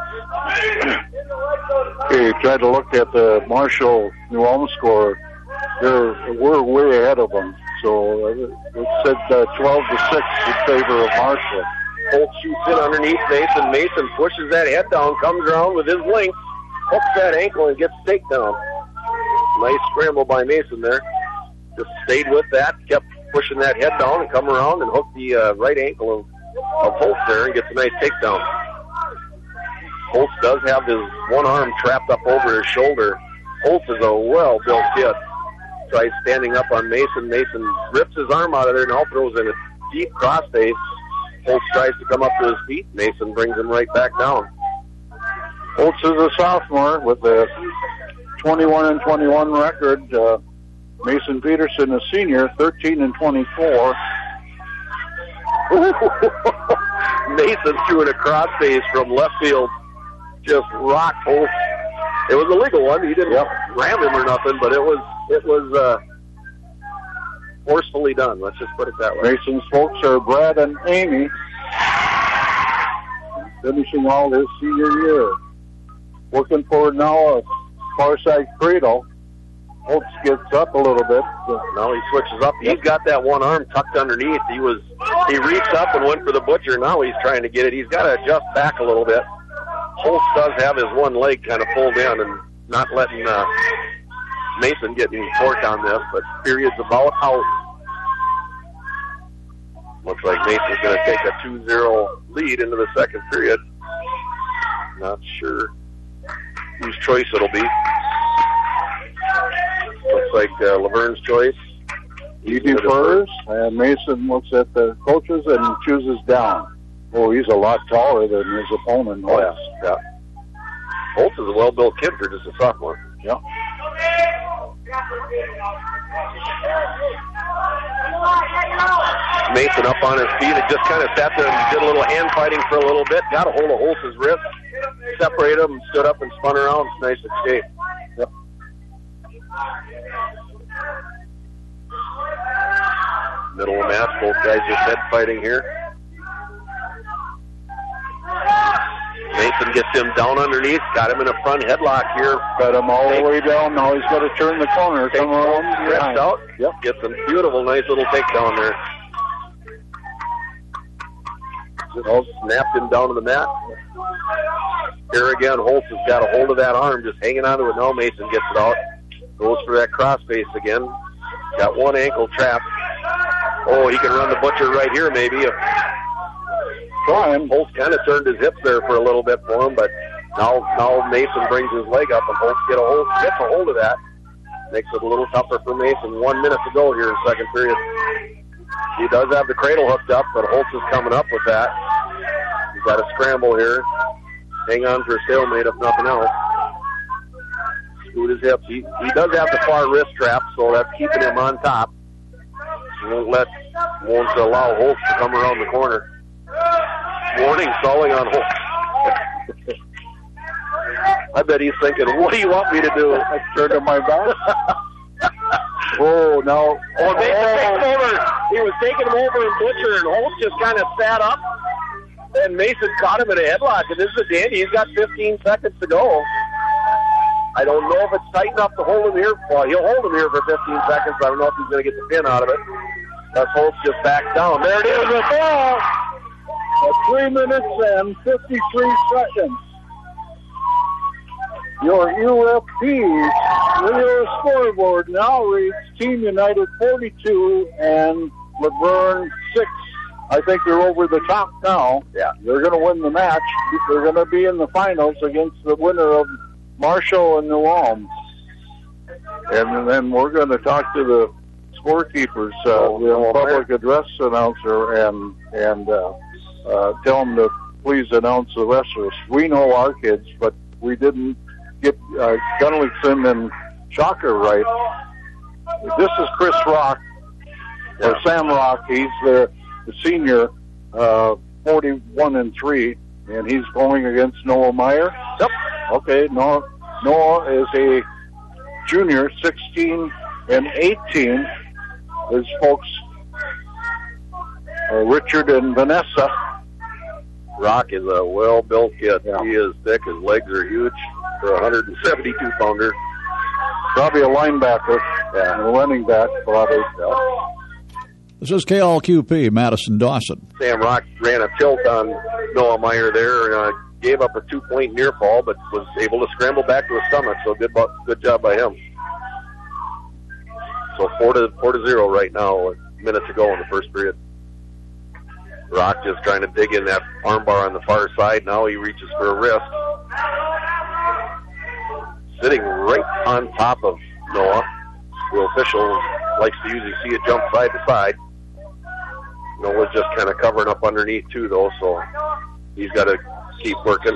Okay, tried to look at the Marshall New Ulm score. We're way ahead of them. So it said 12-6 in favor of Marshall. Holtz shoots in underneath Mason. Mason pushes that head down, comes around with his length, hooks that ankle, and gets a takedown. Nice scramble by Mason there. Just stayed with that, kept pushing that head down and come around and hook the right ankle of Holtz there and gets a nice takedown. Holtz does have his one arm trapped up over his shoulder. Holtz is a well-built kid. Tries standing up on Mason. Mason rips his arm out of there and now throws in a deep crossface. Holtz tries to come up to his feet. Mason brings him right back down. Holtz is a sophomore with a 21-21 record. Mason Peterson, a senior, 13-24. Mason threw in a crossface from left field. Just rocked Holtz. It was a legal one. He didn't ram him or nothing, but it was forcefully done. Let's just put it that way. Mason's folks are Brad and Amy, finishing all his senior year. Looking for now a far side cradle. Holtz gets up a little bit. Now he switches up. He's got that one arm tucked underneath. He reached up and went for the butcher. Now he's trying to get it. He's got to adjust back a little bit. Holtz does have his one leg kind of pulled in and not letting Mason get any torque on this, but period's about out. Looks like Mason's going to take a 2-0 lead into the second period. Not sure whose choice it'll be. Looks like Laverne's choice. He defers, and Mason looks at the coaches and chooses down. Oh, he's a lot taller than his opponent. Oh, yeah. Holtz is a well-built kid for just a sophomore. Yeah. Mason up on his feet and just kind of sat there and did a little hand fighting for a little bit. Got a hold of Holtz's wrist, separated him, stood up and spun around. Nice escape. Yep. Middle of the match, both guys just head fighting here. Mason gets him down underneath, got him in a front headlock here. Got him all the way down. Now he's got to turn the corner. Come around. Ripped out. Yep. Gets a beautiful, nice little takedown there. Just snapped him down to the mat. Here again, Holtz has got a hold of that arm, just hanging onto it. Now Mason gets it out. Goes for that crossface again. Got one ankle trapped. Oh, he can run the butcher right here maybe. Trying. Holtz kind of turned his hips there for a little bit for him, but now Mason brings his leg up and Holtz gets a hold of that. Makes it a little tougher for Mason. 1 minute to go here in the second period. He does have the cradle hooked up, but Holtz is coming up with that. He's got a scramble here. Hang on for a stalemate if nothing else. Scoot his hips. He does have the far wrist trap, so that's keeping him on top. He won't allow Holtz to come around the corner. Warning, stalling on Holtz. I bet he's thinking, what do you want me to do? I turned to my back. Oh, no. Oh, Mason takes him over. He was taking him over in Butcher, and Holtz just kind of sat up. And Mason caught him in a headlock. And this is a dandy. He's got 15 seconds to go. I don't know if it's tight enough to hold him here. Well, he'll hold him here for 15 seconds. I don't know if he's going to get the pin out of it. That's Holtz just back down. There it is, a ball. 3 minutes and 53 seconds. Your UFP radio scoreboard now reads Team United 42 and Laverne 6. I think they're over the top now. Yeah. They're going to win the match. They're going to be in the finals against the winner of Marshall and New Ulm. And then we're going to talk to the scorekeepers, the public address announcer, and tell them to please announce the rest of us. We know our kids, but we didn't get Gunnelson and Shocker right. This is Chris Rock, or Sam Rock. He's the senior, 41-3, and he's going against Noah Meyer. Yep. Okay, Noah is a junior, 16-18. His folks, Richard and Vanessa. Rock is a well-built kid. Yeah. He is thick. His legs are huge for a 172-pounder. Probably a linebacker. Yeah, a running back, probably. Yeah. This is KLQP, Madison Dawson. Sam Rock ran a tilt on Noah Meyer there, gave up a 2-point near fall, but was able to scramble back to his stomach, so good job by him. So 4-0 right now, a minute to go in the first period. Rock just trying to dig in that armbar on the far side. Now he reaches for a wrist. Sitting right on top of Noah. The official likes to usually see it jump side to side. Noah's just kind of covering up underneath too, though, so he's got to keep working.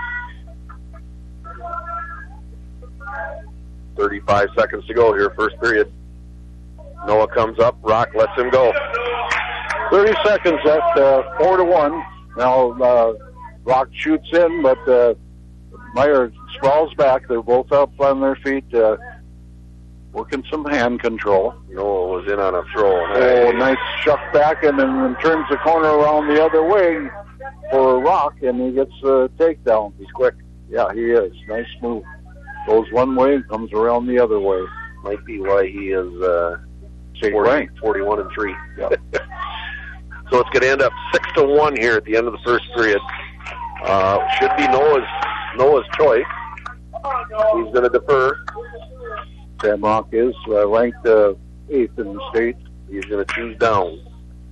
35 seconds to go here, first period. Noah comes up, Rock lets him go. 30 seconds left, 4-1. Now Rock shoots in, but Meyer sprawls back. They're both up on their feet, working some hand control. Noah was in on a throw. Oh, nice shuck back, and then turns the corner around the other way for Rock, and he gets a takedown. He's quick. Yeah, he is. Nice move. Goes one way and comes around the other way. Might be why he is 41-3. Yeah. So it's going to end up 6-1 here at the end of the first period. Should be Noah's choice. He's going to defer. Sam Rock is ranked 8th in the state. He's going to choose down.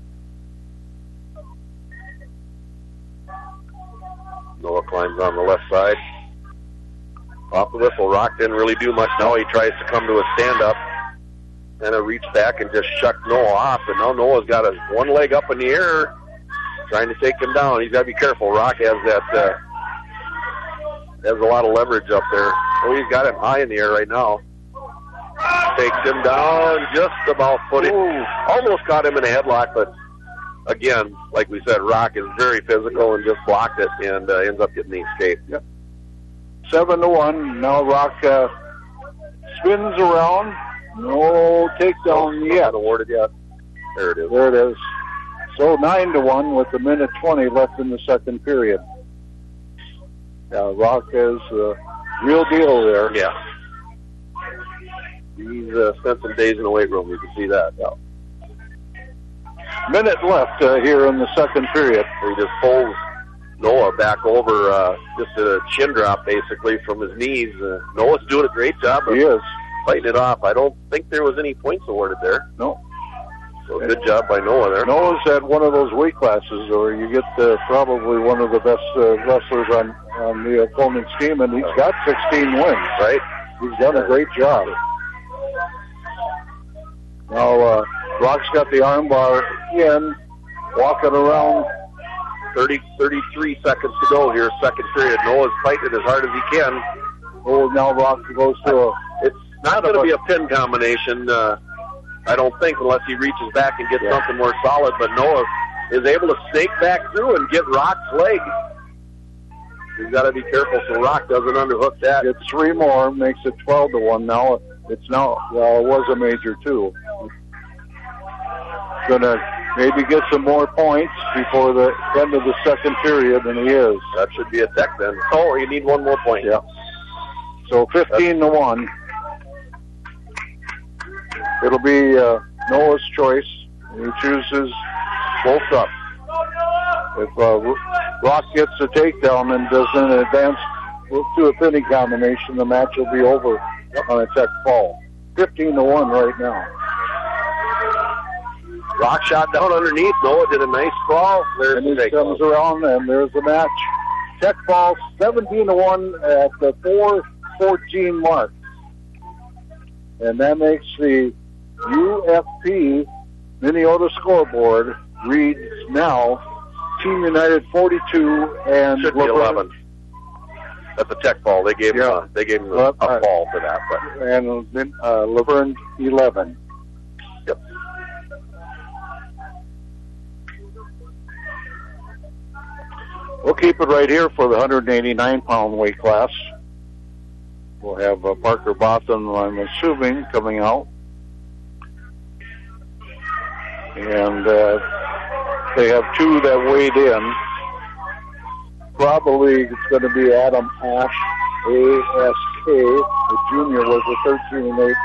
Noah climbs on the left side. Off the whistle. Rock didn't really do much. Now he tries to come to a stand-up. And I reached back and just shucked Noah off. And now Noah's got his one leg up in the air, trying to take him down. He's got to be careful. Rock has that has a lot of leverage up there. Oh, he's got him high in the air right now. Takes him down, just about put it. Almost caught him in a headlock, but again, like we said, Rock is very physical and just blocked it and ends up getting the escape. Yep. 7-1. Now Rock spins around. No takedown yet. Not awarded yet. There it is. There it is. So 9-1 with a minute 20 left in the second period. Rock is a real deal there. Yeah. He's spent some days in the weight room. You can see that. Yeah. Minute left here in the second period. He just pulls Noah back over, just a chin drop basically from his knees. Noah's doing a great job. He is. Fighting it off. I don't think there was any points awarded there. No. So good job by Noah there. Noah's at one of those weight classes where you get probably one of the best wrestlers on the opponent's team, and he's got 16 wins. Right. He's done a great job. Now, Rock's got the armbar in, walking around. 33 seconds to go here, second period. Noah's fighting as hard as he can. Oh, now Rock goes to it's not going to be a pin combination, I don't think, unless he reaches back and gets something more solid. But Noah is able to snake back through and get Rock's leg. He's got to be careful so Rock doesn't underhook that. Gets 3 more, makes it 12-1. Now it's well, it was a major 2. Gonna maybe get some more points before the end of the second period, and he is. That should be a tech then. Oh, you need 1 more point. Yeah. So 15-1. It'll be Noah's choice. He chooses both up. If Rock gets a takedown and doesn't advance to a pinning combination, the match will be over on a tech fall. 15-1 right now. Rock shot down underneath. Noah did a nice crawl. And he comes around, and there's the match. Tech fall 17-1 at the 4:14 mark. And that makes the UFP Minneota scoreboard reads now Team United 42 and should be 11. That's a tech fall. They gave him a fall for that. But. And Laverne 11. Yep. We'll keep it right here for the 189-pound weight class. We'll have Parker Botham, I'm assuming, coming out. And they have 2 that weighed in. Probably it's going to be Adam Ash, ASK. The junior was a 13-8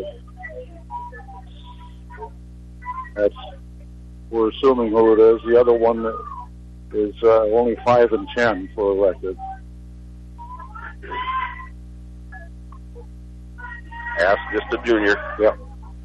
record. We're assuming who it is. The other one is only 5-10 for a record. Ask just a junior. Yep.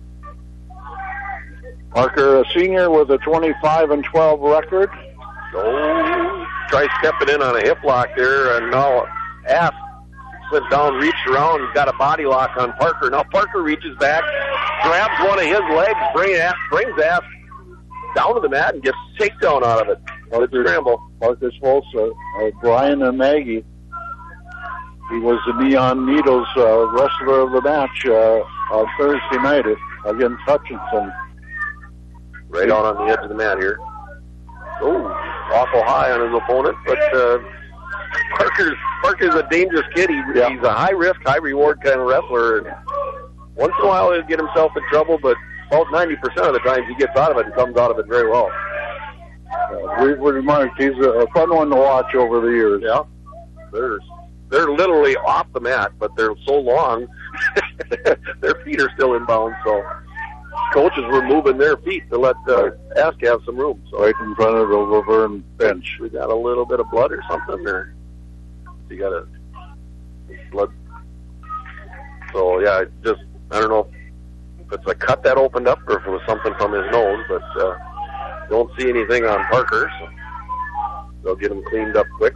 Parker, a senior with a 25-12 record. Oh, try stepping in on a hip lock there, and now Ask slipped down, reached around, got a body lock on Parker. Now Parker reaches back, grabs one of his legs, brings Ask down to the mat, and gets a takedown out of it. Good scramble. Parker's folks, Brian and Maggie. He was the Neon Needles wrestler of the match on Thursday night against Hutchinson. Right on the edge of the mat here. Oh, awful high on his opponent, but Parker's a dangerous kid. He's a high-risk, high-reward kind of wrestler. And once in a while he'll get himself in trouble, but about 90% of the times he gets out of it and comes out of it very well. We remarked he's a fun one to watch over the years. Yeah, they're literally off the mat, but they're so long, their feet are still inbound. So coaches were moving their feet to let Ask have some room. So right in front of the Laverne bench. We got a little bit of blood or something there. You got a blood. So yeah, I don't know if it's a cut that opened up or if it was something from his nose, but don't see anything on Parker, so they'll get him cleaned up quick.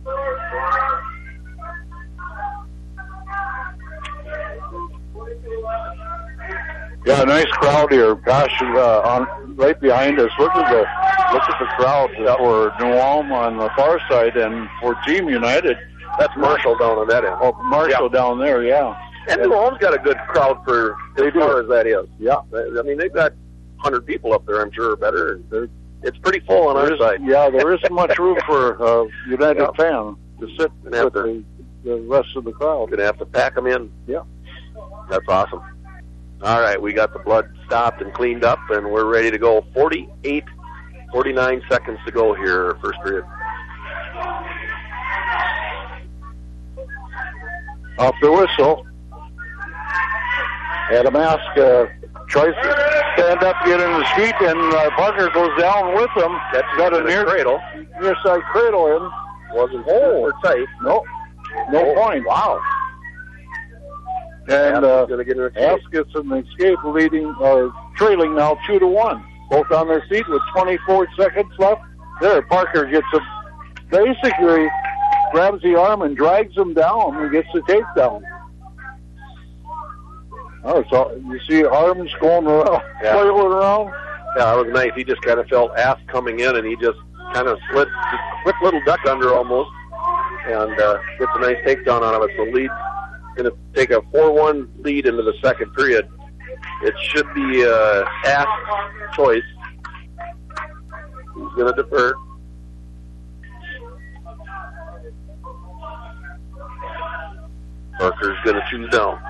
Yeah, nice crowd here. Gosh, right behind us. Look at the crowd for New Ulm on the far side, and for Team United. That's Marshall down on that end. Oh, Marshall down there, yeah. And New Ulm's got a good crowd for as far as that is. Yeah. I mean, they've got 100 people up there, I'm sure, or better. It's pretty full on our side. Yeah, there isn't much room for United fans to sit with the rest of the crowd. Going to have to pack them in. Yeah. That's awesome. All right, we got the blood stopped and cleaned up, and we're ready to go. 49 seconds to go here, first period. Off the whistle. Adam Ask tries to stand up, get in his feet, and Parker goes down with him. That's got a near side cradle in. Wasn't super tight. No point. Wow. And Ask gets an escape, trailing now 2-1. Both on their feet with 24 seconds left. There, Parker gets basically grabs the arm and drags him down and gets the takedown. Oh, so you see arms going around, flailing around. Yeah, that was nice. He just kind of felt Ask coming in, and he just kind of slid, just quick little duck under almost, and gets a nice takedown out of it. So lead. Going to take a 4-1 lead into the second period. It should be Ask's choice. He's going to defer. Parker's going to choose down.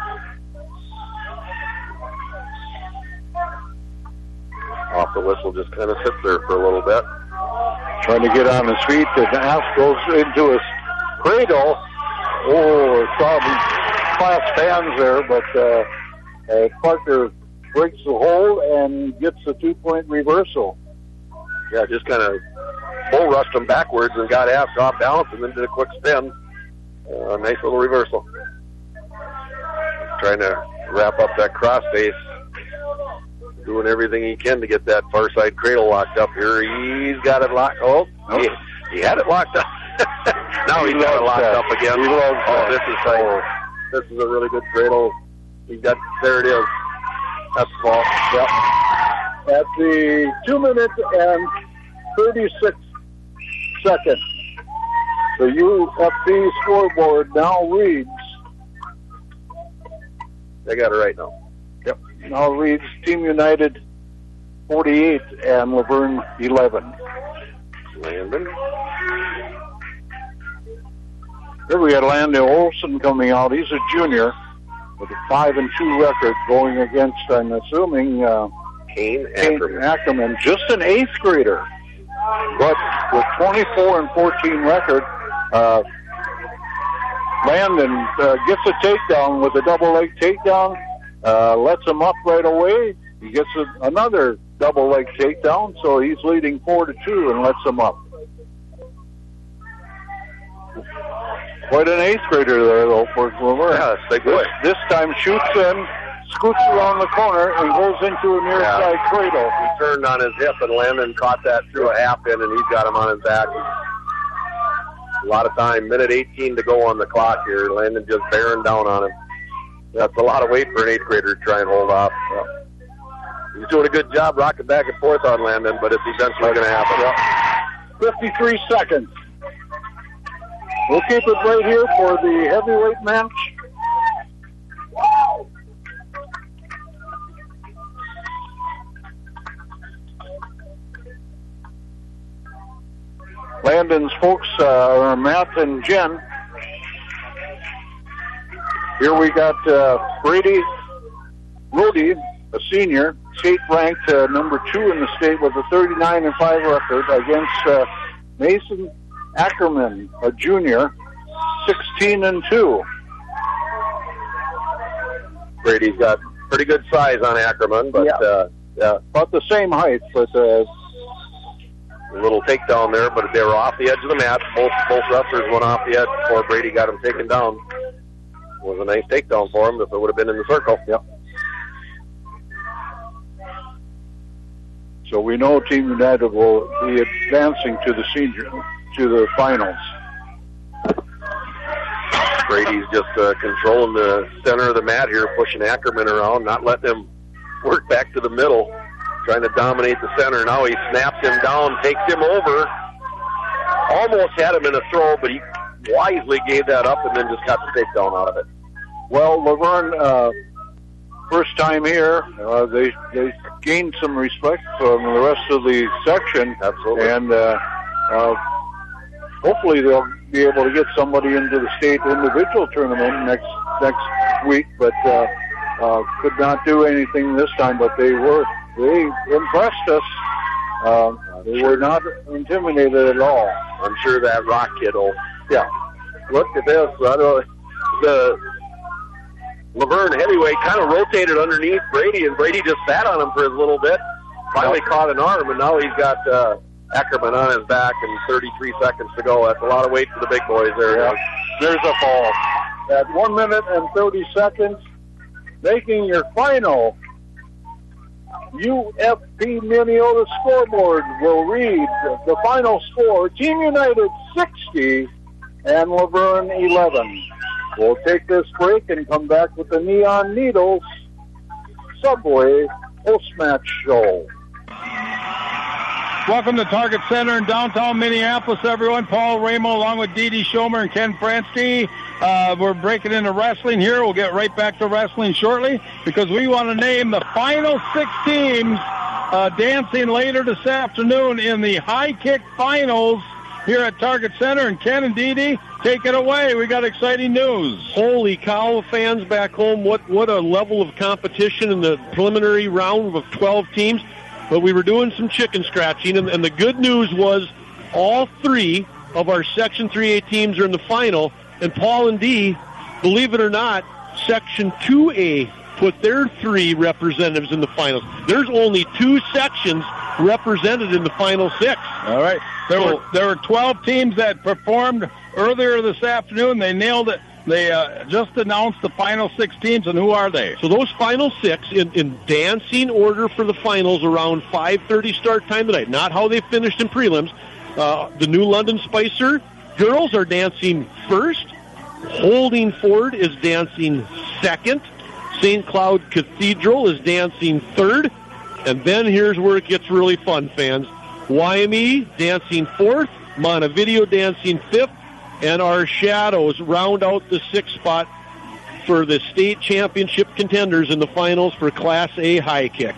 Off the whistle, just kind of sits there for a little bit. Trying to get on his feet, and Ask goes into his cradle. Oh, saw him clasped hands there, but Parker breaks the hold and gets the 2-point reversal. Yeah, just kind of bull rushed him backwards and got Ask off balance and then did a quick spin. Nice little reversal. Trying to wrap up that cross face. Doing everything he can to get that far side cradle locked up here. He's got it locked. Oh, he had it locked up. Now he's got it locked up again. This is tight. This is a really good cradle. There it is. That's the ball. Yep. At the 2 minutes and 36 seconds, the UFP scoreboard now reads. They got it right now. Yep. Now reads Team United 48 and Laverne 11. Landon. Here we got Landon Olson coming out. He's a junior with a 5-2 record going against, I'm assuming, Kane Ackerman, just an 8th grader. But with 24-14 record, Landon gets a takedown with a double leg takedown, lets him up right away. He gets another double leg takedown, so he's leading 4-2 and lets him up. Quite an 8th grader there, though, for Laverne. Yeah, big boy. This time shoots in, scoots around the corner, and goes into a near side cradle. He turned on his hip, and Landon caught that through a half in, and he's got him on his back. A lot of time. Minute 18 to go on the clock here. Landon just bearing down on him. That's a lot of weight for an 8th grader to try and hold off. He's doing a good job rocking back and forth on Landon, but it's eventually going to happen. 53 seconds. We'll keep it right here for the heavyweight match. Landon's folks are Matt and Jen. Here we got Brady Rody, a senior, state-ranked number 2 in the state with a 39-5 record against Mason Ackerman, a junior, 16-2. Brady's got pretty good size on Ackerman, but about the same height, but a little takedown there, but they were off the edge of the mat. Both wrestlers went off the edge before Brady got him taken down. It was a nice takedown for him if it would have been in the circle. Yep. So we know Team United will be advancing to the finals. Brady's just controlling the center of the mat here, pushing Ackerman around, not letting him work back to the middle, trying to dominate the center. Now he snaps him down, takes him over, almost had him in a throw, but he wisely gave that up and then just got the takedown out of it. Well, Laverne, first time here, they gained some respect from the rest of the section. Absolutely. And hopefully they'll be able to get somebody into the state individual tournament next week, but could not do anything this time. But they impressed us. They were not intimidated at all. I'm sure that Rock kid will. Yeah. Look at this. The Laverne heavyweight kind of rotated underneath Brady, and Brady just sat on him for a little bit. Finally caught an arm, and now he's got Ackerman on his back, and 33 seconds to go. That's a lot of weight for the big boys there. Yeah. There's a fall. At 1 minute and 30 seconds, making your final UFP Minneota scoreboard will read the final score: Team United 60 and Laverne 11. We'll take this break and come back with the Neon Needles Subway post-match show. Welcome to Target Center in downtown Minneapolis, everyone. Paul Ramo along with Dee Dee Schomer and Ken Fransky. We're breaking into wrestling here. We'll get right back to wrestling shortly because we want to name the final 6 teams dancing later this afternoon in the high kick finals here at Target Center. And Ken and Dee Dee, take it away. We got exciting news. Holy cow, fans back home. What a level of competition in the preliminary round of 12 teams. But we were doing some chicken scratching, and the good news was all 3 of our Section 3A teams are in the final. And Paul and Dee, believe it or not, Section 2A put their 3 representatives in the finals. There's only 2 sections represented in the final 6. All right. There were 12 teams that performed earlier this afternoon. They nailed it. They just announced the final 6 teams, and who are they? So those final 6 in dancing order for the finals around 5:30 start time tonight. Not how they finished in prelims. The New London Spicer girls are dancing first. Holdingford is dancing second. St. Cloud Cathedral is dancing third. And then here's where it gets really fun, fans. Wyoming dancing fourth. Montevideo dancing fifth. And our Shadows round out the 6th spot for the state championship contenders in the finals for Class A high kick.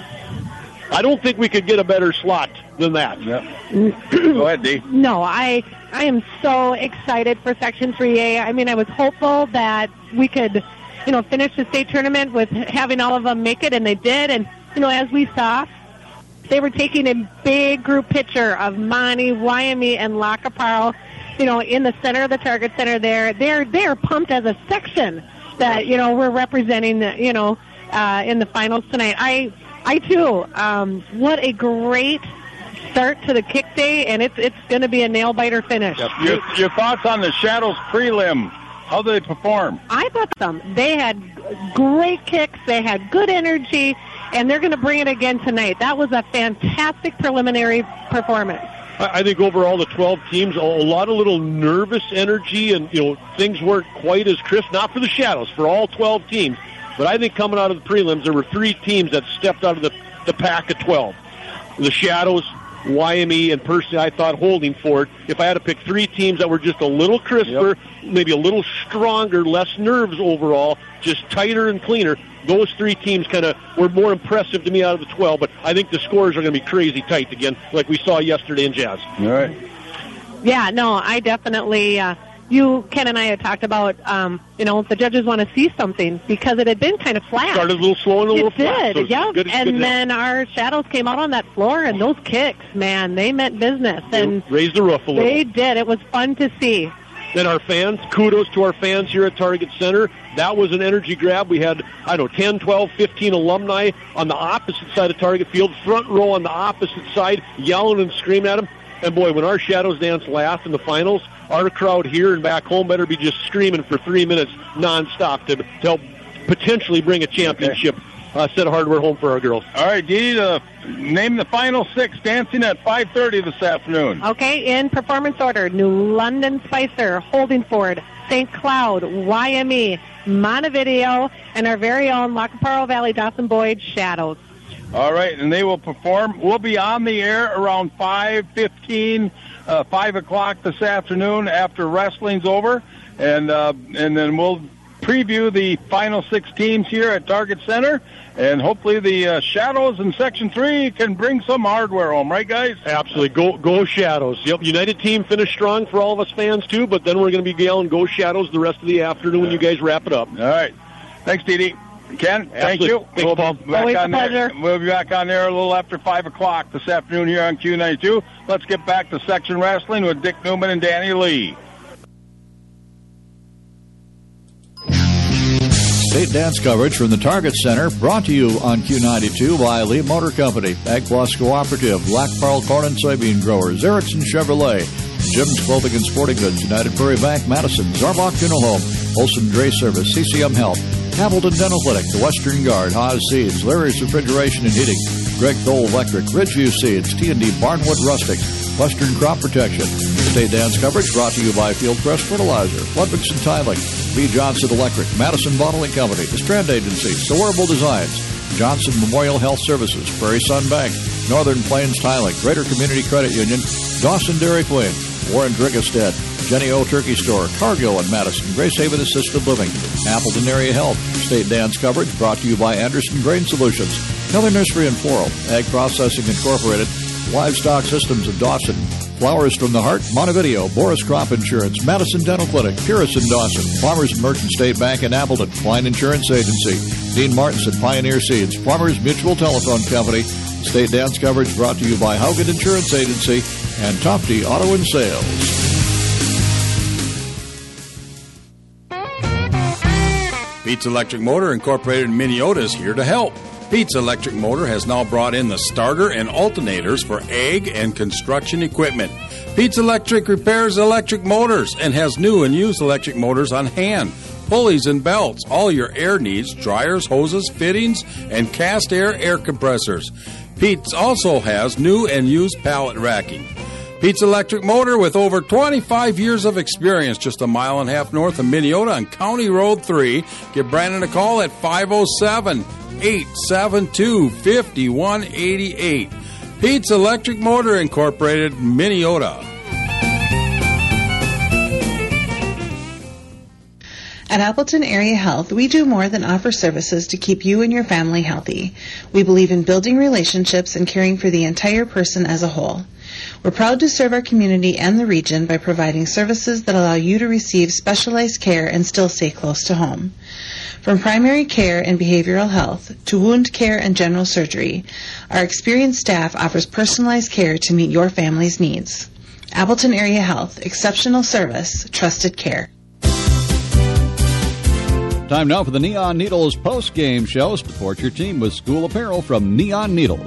I don't think we could get a better slot than that. Yep. Go ahead, Dee. No, I am so excited for Section 3A. I mean, I was hopeful that we could, finish the state tournament with having all of them make it, and they did. And, as we saw, they were taking a big group picture of Monty, Wyoming, and Lacaparo, in the center of the Target Center there. They're pumped as a section that, we're representing, in the finals tonight. I too, what a great start to the kick day, and it's going to be a nail-biter finish. Yep. Your thoughts on the Shadows prelim? How did they perform? I thought they had great kicks, they had good energy, and they're going to bring it again tonight. That was a fantastic preliminary performance. I think overall the 12 teams, a lot of little nervous energy, and things weren't quite as crisp. Not for the Shadows, for all 12 teams. But I think coming out of the prelims, there were 3 teams that stepped out of the pack of 12. The Shadows, Wyoming, and personally I thought Holdingford. If I had to pick 3 teams that were just a little crisper, maybe a little stronger, less nerves overall, just tighter and cleaner, those 3 teams kind of were more impressive to me out of the 12. But I think the scores are going to be crazy tight again, like we saw yesterday in Jazz. All right. Yeah, no, I definitely... Ken and I had talked about, the judges want to see something because it had been kind of flat. Started a little slow and a little flat. It did, yeah. And then our Shadows came out on that floor, and those kicks, man, they meant business. And raised the roof a little. They did. It was fun to see. Then our fans, kudos to our fans here at Target Center. That was an energy grab. We had, 10, 12, 15 alumni on the opposite side of Target Field, front row on the opposite side, yelling and screaming at them. And boy, when our Shadows dance last in the finals, our crowd here and back home better be just screaming for 3 minutes nonstop to help potentially bring a championship set of hardware home for our girls. All right, Dee, name the final 6 dancing at 5:30 this afternoon. Okay, in performance order: New London Spicer, Holdingford, St. Cloud, Wyoming, Montevideo, and our very own Lacaparo Valley Dawson Boyd Shadows. All right, and they will perform. We'll be on the air around 5:15, 5 o'clock this afternoon after wrestling's over, and then we'll preview the final 6 teams here at Target Center, and hopefully the Shadows in Section 3 can bring some hardware home, right, guys? Absolutely. Go Shadows. Yep, United team finished strong for all of us fans, too, but then we're going to be yelling Go Shadows the rest of the afternoon when you guys wrap it up. All right. Thanks, Dee Dee. Ken, thank you. Thanks, Paul. Always a pleasure. We'll be back on there a little after 5 o'clock this afternoon here on Q92. Let's get back to Section Wrestling with Dick Newman and Danny Lee. State dance coverage from the Target Center, brought to you on Q92 by Lee Motor Company, Ag Plus Cooperative, Lacaparo Corn and Soybean Growers, Erickson Chevrolet, Jim's Clothing and Sporting Goods, United Prairie Bank, Madison, Zarbach Funeral Home, Olson Dray Service, CCM Health, Hamilton Dental Clinic, The Western Guard, Haas Seeds, Larry's Refrigeration and Heating, Greg Dole Electric, Ridgeview Seeds, T&D Barnwood Rustic, Western Crop Protection. State dance coverage brought to you by Fieldcrest Fertilizer, Ludwigson Tiling, B. Johnson Electric, Madison Bottling Company, The Strand Agency, Sowarible Designs, Johnson Memorial Health Services, Prairie Sun Bank, Northern Plains Tiling, Greater Community Credit Union, Dawson Dairy Queen, Warren Driggestead, Jenny O Turkey Store, Cargill and Madison, Grace Haven Assisted Living, Appleton Area Health. State dance coverage brought to you by Anderson Grain Solutions, Keller Nursery and Floral, Ag Processing Incorporated, Livestock Systems of Dawson, Flowers from the Heart, Montevideo, Boris Crop Insurance, Madison Dental Clinic, Purist in Dawson, Farmers and Merchant State Bank in Appleton, Klein Insurance Agency, Dean Martinson, Pioneer Seeds, Farmers Mutual Telephone Company. State dance coverage brought to you by Haugen Insurance Agency and Tofty Auto and Sales. Pete's Electric Motor Incorporated in Minneota is here to help. Pete's Electric Motor has now brought in the starter and alternators for ag and construction equipment. Pete's Electric repairs electric motors and has new and used electric motors on hand, pulleys and belts, all your air needs, dryers, hoses, fittings, and cast air compressors. Pete's also has new and used pallet racking. Pete's Electric Motor with over 25 years of experience, just a mile and a half north of Minneota on County Road 3. Give Brandon a call at 507-872-5188. Pete's Electric Motor Incorporated, Minneota. At Appleton Area Health, we do more than offer services to keep you and your family healthy. We believe in building relationships and caring for the entire person as a whole. We're proud to serve our community and the region by providing services that allow you to receive specialized care and still stay close to home. From primary care and behavioral health to wound care and general surgery, our experienced staff offers personalized care to meet your family's needs. Appleton Area Health, exceptional service, trusted care. Time now for the Neon Needles post-game show. Support your team with school apparel from Neon Needles.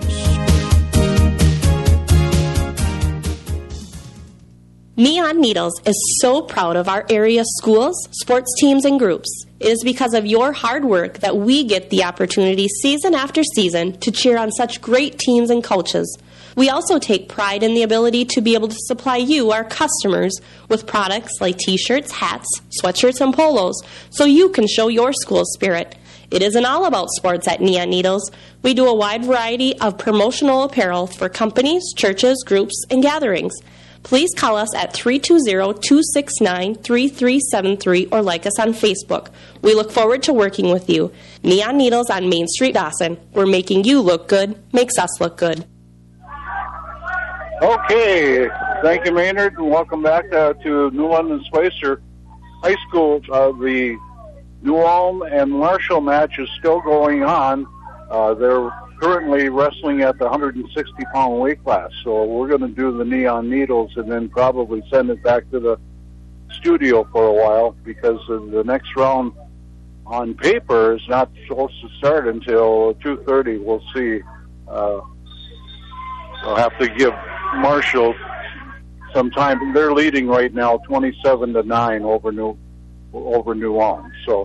Neon Needles is so proud of our area schools, sports teams, and groups. It is because of your hard work that we get the opportunity season after season to cheer on such great teams and coaches. We also take pride in the ability to be able to supply you, our customers, with products like t-shirts, hats, sweatshirts, and polos, so you can show your school spirit. It isn't all about sports at Neon Needles. We do a wide variety of promotional apparel for companies, churches, groups, and gatherings. Please call us at 320-269-3373 or like us on Facebook. We look forward to working with you. Neon Needles on Main Street, Dawson. We're making you look good, makes us look good. Okay, thank you, Maynard, and welcome back to New London Spicer High School. The New Ulm and Marshall match is still going on. They're currently wrestling at the 160-pound weight class, so we're going to do the Neon Needles and then probably send it back to the studio for a while because the next round on paper is not supposed to start until 2:30. We'll see. I'll have to give Marshall some time. They're leading right now, 27-9 over New Ulm. So,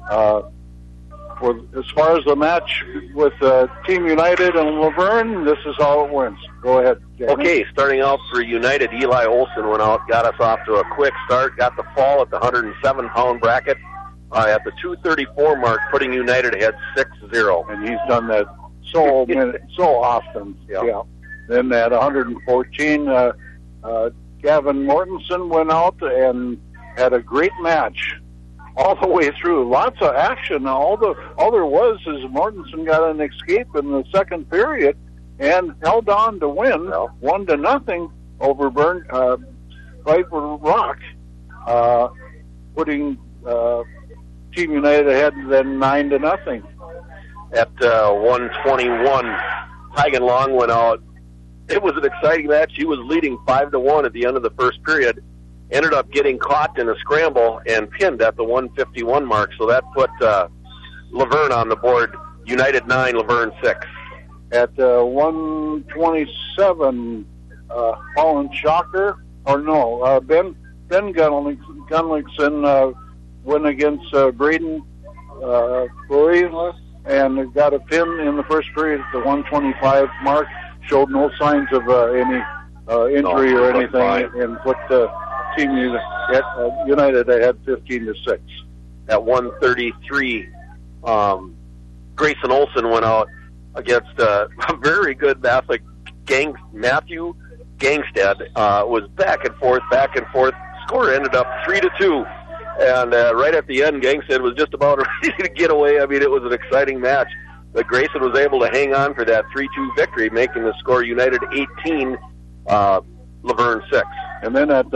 as far as the match with Team United and Laverne, this is how it went. Go ahead, Jamie. Okay, starting out for United, Eli Olson went out, got us off to a quick start, got the fall at the 107-pound bracket at the 2:34 mark, putting United ahead 6-0. And he's done that so often. Yeah. Then at 114, Gavin Mortensen went out and had a great match all the way through. Lots of action. All there was is Mortensen got an escape in the second period and held on to win 1-0 over Viper Rock, putting Team United ahead then 9-0. At 121, Hagen Long went out. It was an exciting match. He was leading 5-1 at the end of the first period. Ended up getting caught in a scramble and pinned at the 151 mark. So that put Laverne on the board. United 9, Laverne 6. At 127, Holland Shocker, Ben Gunlickson went against Braden Boyle and got a pin in the first period at the 125 mark. Showed no signs of any injury or anything, and put Team United ahead 15-6. At 133, Grayson Olson went out against a very good athlete, Matthew Gangstad. Was back and forth. Score ended up 3-2, and right at the end, Gangstad was just about ready to get away. I mean, it was an exciting match. But Grayson was able to hang on for that 3-2 victory, making the score United 18, Laverne 6. And then at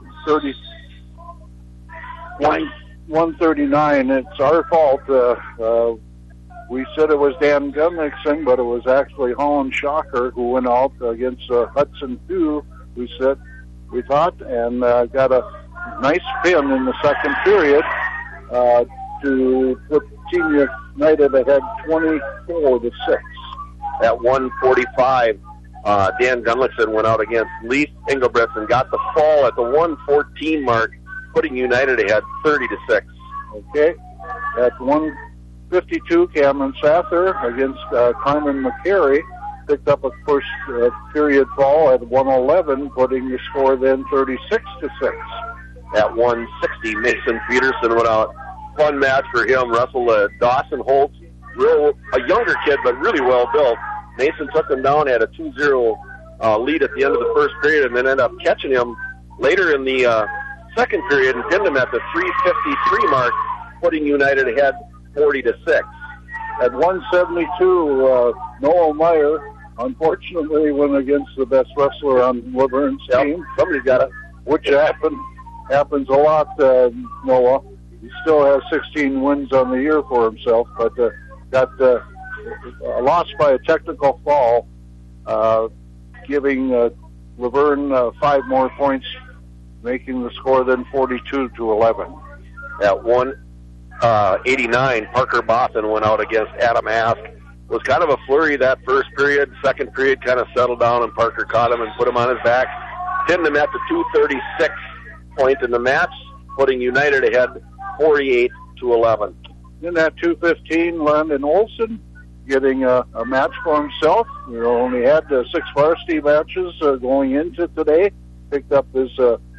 139, it's our fault. We said it was Dan Gunlickson, but it was actually Holland Shocker who went out against Hudson 2, we thought, and got a nice pin in the second period to put Team United ahead 24-6. At 1:45, Dan Gunlickson went out against Leith Engelbretts and got the fall at the 1:14 mark, putting United ahead 30-6. Okay. At 1:52, Cameron Sather against Carmen McCary picked up a first period fall at 1:11, putting the score then 36-6. At 1:60, Mason Peterson went out. Fun match for him. Wrestled Dawson Holtz, a younger kid, but really well built. Mason took him down, had a 2-0 lead at the end of the first period, and then ended up catching him later in the second period and pinned him at the 3:53 mark, putting United ahead 40-6. At 172, Noel Meyer unfortunately went against the best wrestler on Laverne's team. Somebody's got it. Which happens a lot, Noah. He still has 16 wins on the year for himself, but got lost by a technical fall, giving Laverne 5 more points, making the score then 42-11. At 1:89, Parker Boston went out against Adam Ask. It was kind of a flurry that first period. Second period kind of settled down, and Parker caught him and put him on his back. Pinned him at the 2:36 point in the match, putting United ahead 48-11. In that 2:15, Landon Olson getting a match for himself. He only had 6 varsity matches going into today. Picked up his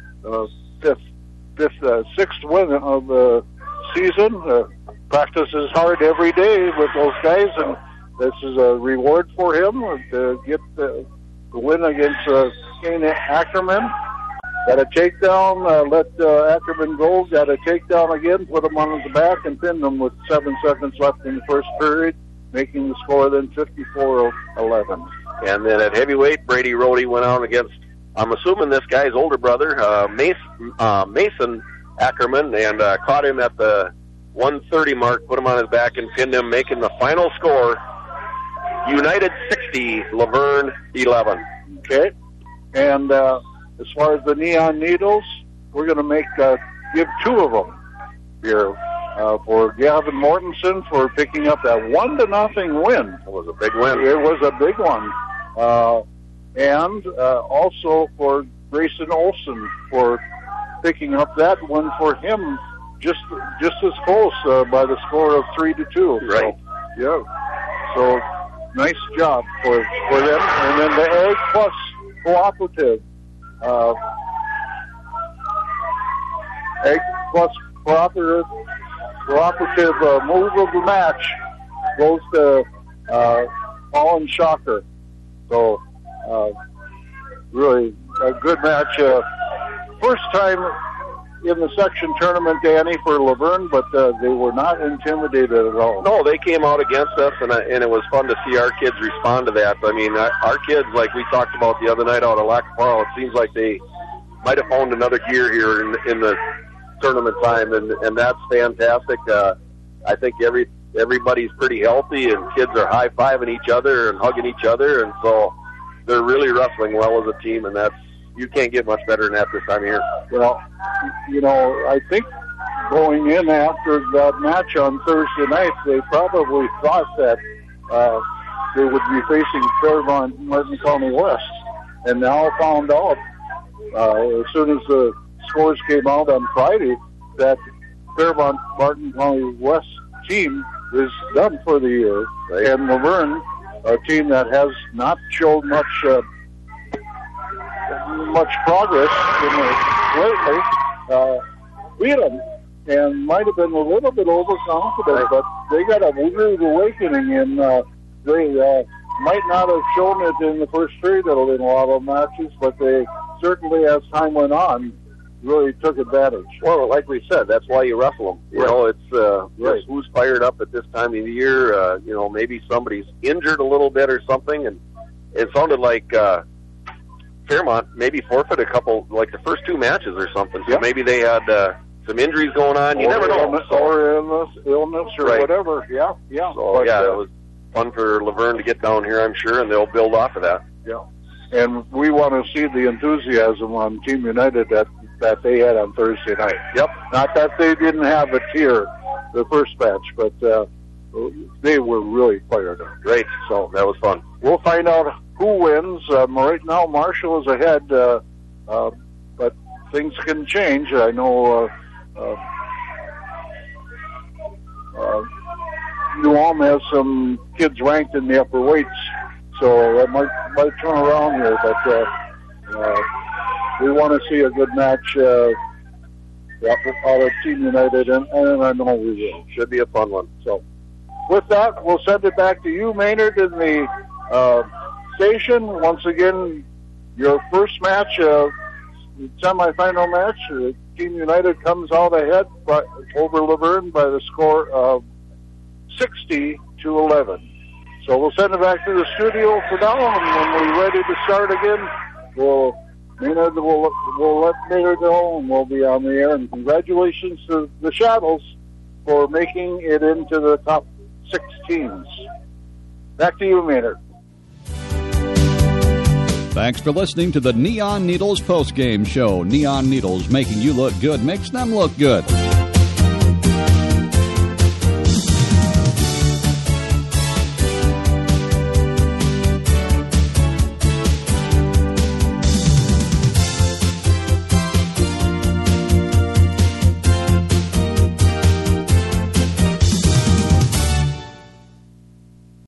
sixth win of the season. Practices hard every day with those guys, and this is a reward for him to get the win against Kane Ackerman. Got a takedown, let Ackerman go, got a takedown again, put him on his back, and pinned him with 7 seconds left in the first period, making the score then 54-11. And then at heavyweight, Brady Rohde went out against, I'm assuming this guy's older brother, Mason Ackerman, and caught him at the 1:30 mark, put him on his back, and pinned him, making the final score United 60, Laverne 11. Okay. And as far as the Neon Needles, we're going to give 2 of them here for Gavin Mortensen for picking up that 1-0 win. It was a big win. It was a big one. And also for Grayson Olson for picking up that one for him just as close by the score of 3-2. Right. So, yeah. So nice job for them. And then the Ag Plus Cooperative. Ag Plus Cooperative move of the match goes to Holland Shocker. So really a good match. First time in the section tournament, Danny, for Laverne, but they were not intimidated at all. No, they came out against us, and it was fun to see our kids respond to that. I mean, our kids, like we talked about the other night out of Lac Parle, it seems like they might have found another gear here in the tournament time, and that's fantastic. I think everybody's pretty healthy, and kids are high-fiving each other and hugging each other, and so they're really wrestling well as a team, and you can't get much better than that this time of year. Well, I think going in after that match on Thursday night, they probably thought that they would be facing Fairmont Martin County West, and now found out as soon as the scores came out on Friday that Fairmont Martin County West team is done for the year, right. And Laverne, a team that has not showed much progress lately, beat them and might have been a little bit overconfident, but they got a rude awakening, and they might not have shown it in the first period in a lot of matches, but they certainly, as time went on, really took advantage. Well, like we said, that's why you wrestle them. You know, it's right. Who's fired up at this time of the year. Maybe somebody's injured a little bit or something, and it sounded like Fairmont maybe forfeit a couple, like the first 2 matches or something. So maybe they had some injuries going on. You never know. Or illness or whatever. Yeah. So, it was fun for Laverne to get down here, I'm sure, and they'll build off of that. Yeah. And we want to see the enthusiasm on Team United that they had on Thursday night. Yep. Not that they didn't have it here, the first match, but they were really fired up. Great. So that was fun. We'll find out who wins. Right now, Marshall is ahead, but things can change. I know New Ulm has some kids ranked in the upper weights, so that might turn around here. But we want to see a good match out of Team United, and I know we will. Should be a fun one. So, with that, we'll send it back to you, Maynard, in the station. Once again, your first match, semifinal match. Team United comes out ahead over Laverne by the score of 60-11. So we'll send it back to the studio for now, and when we're ready to start again, we'll let Maynard know, and we'll be on the air. And congratulations to the Shadows for making it into the top 6 teams. Back to you, Maynard. Thanks for listening to the Neon Needles postgame show. Neon Needles, making you look good makes them look good.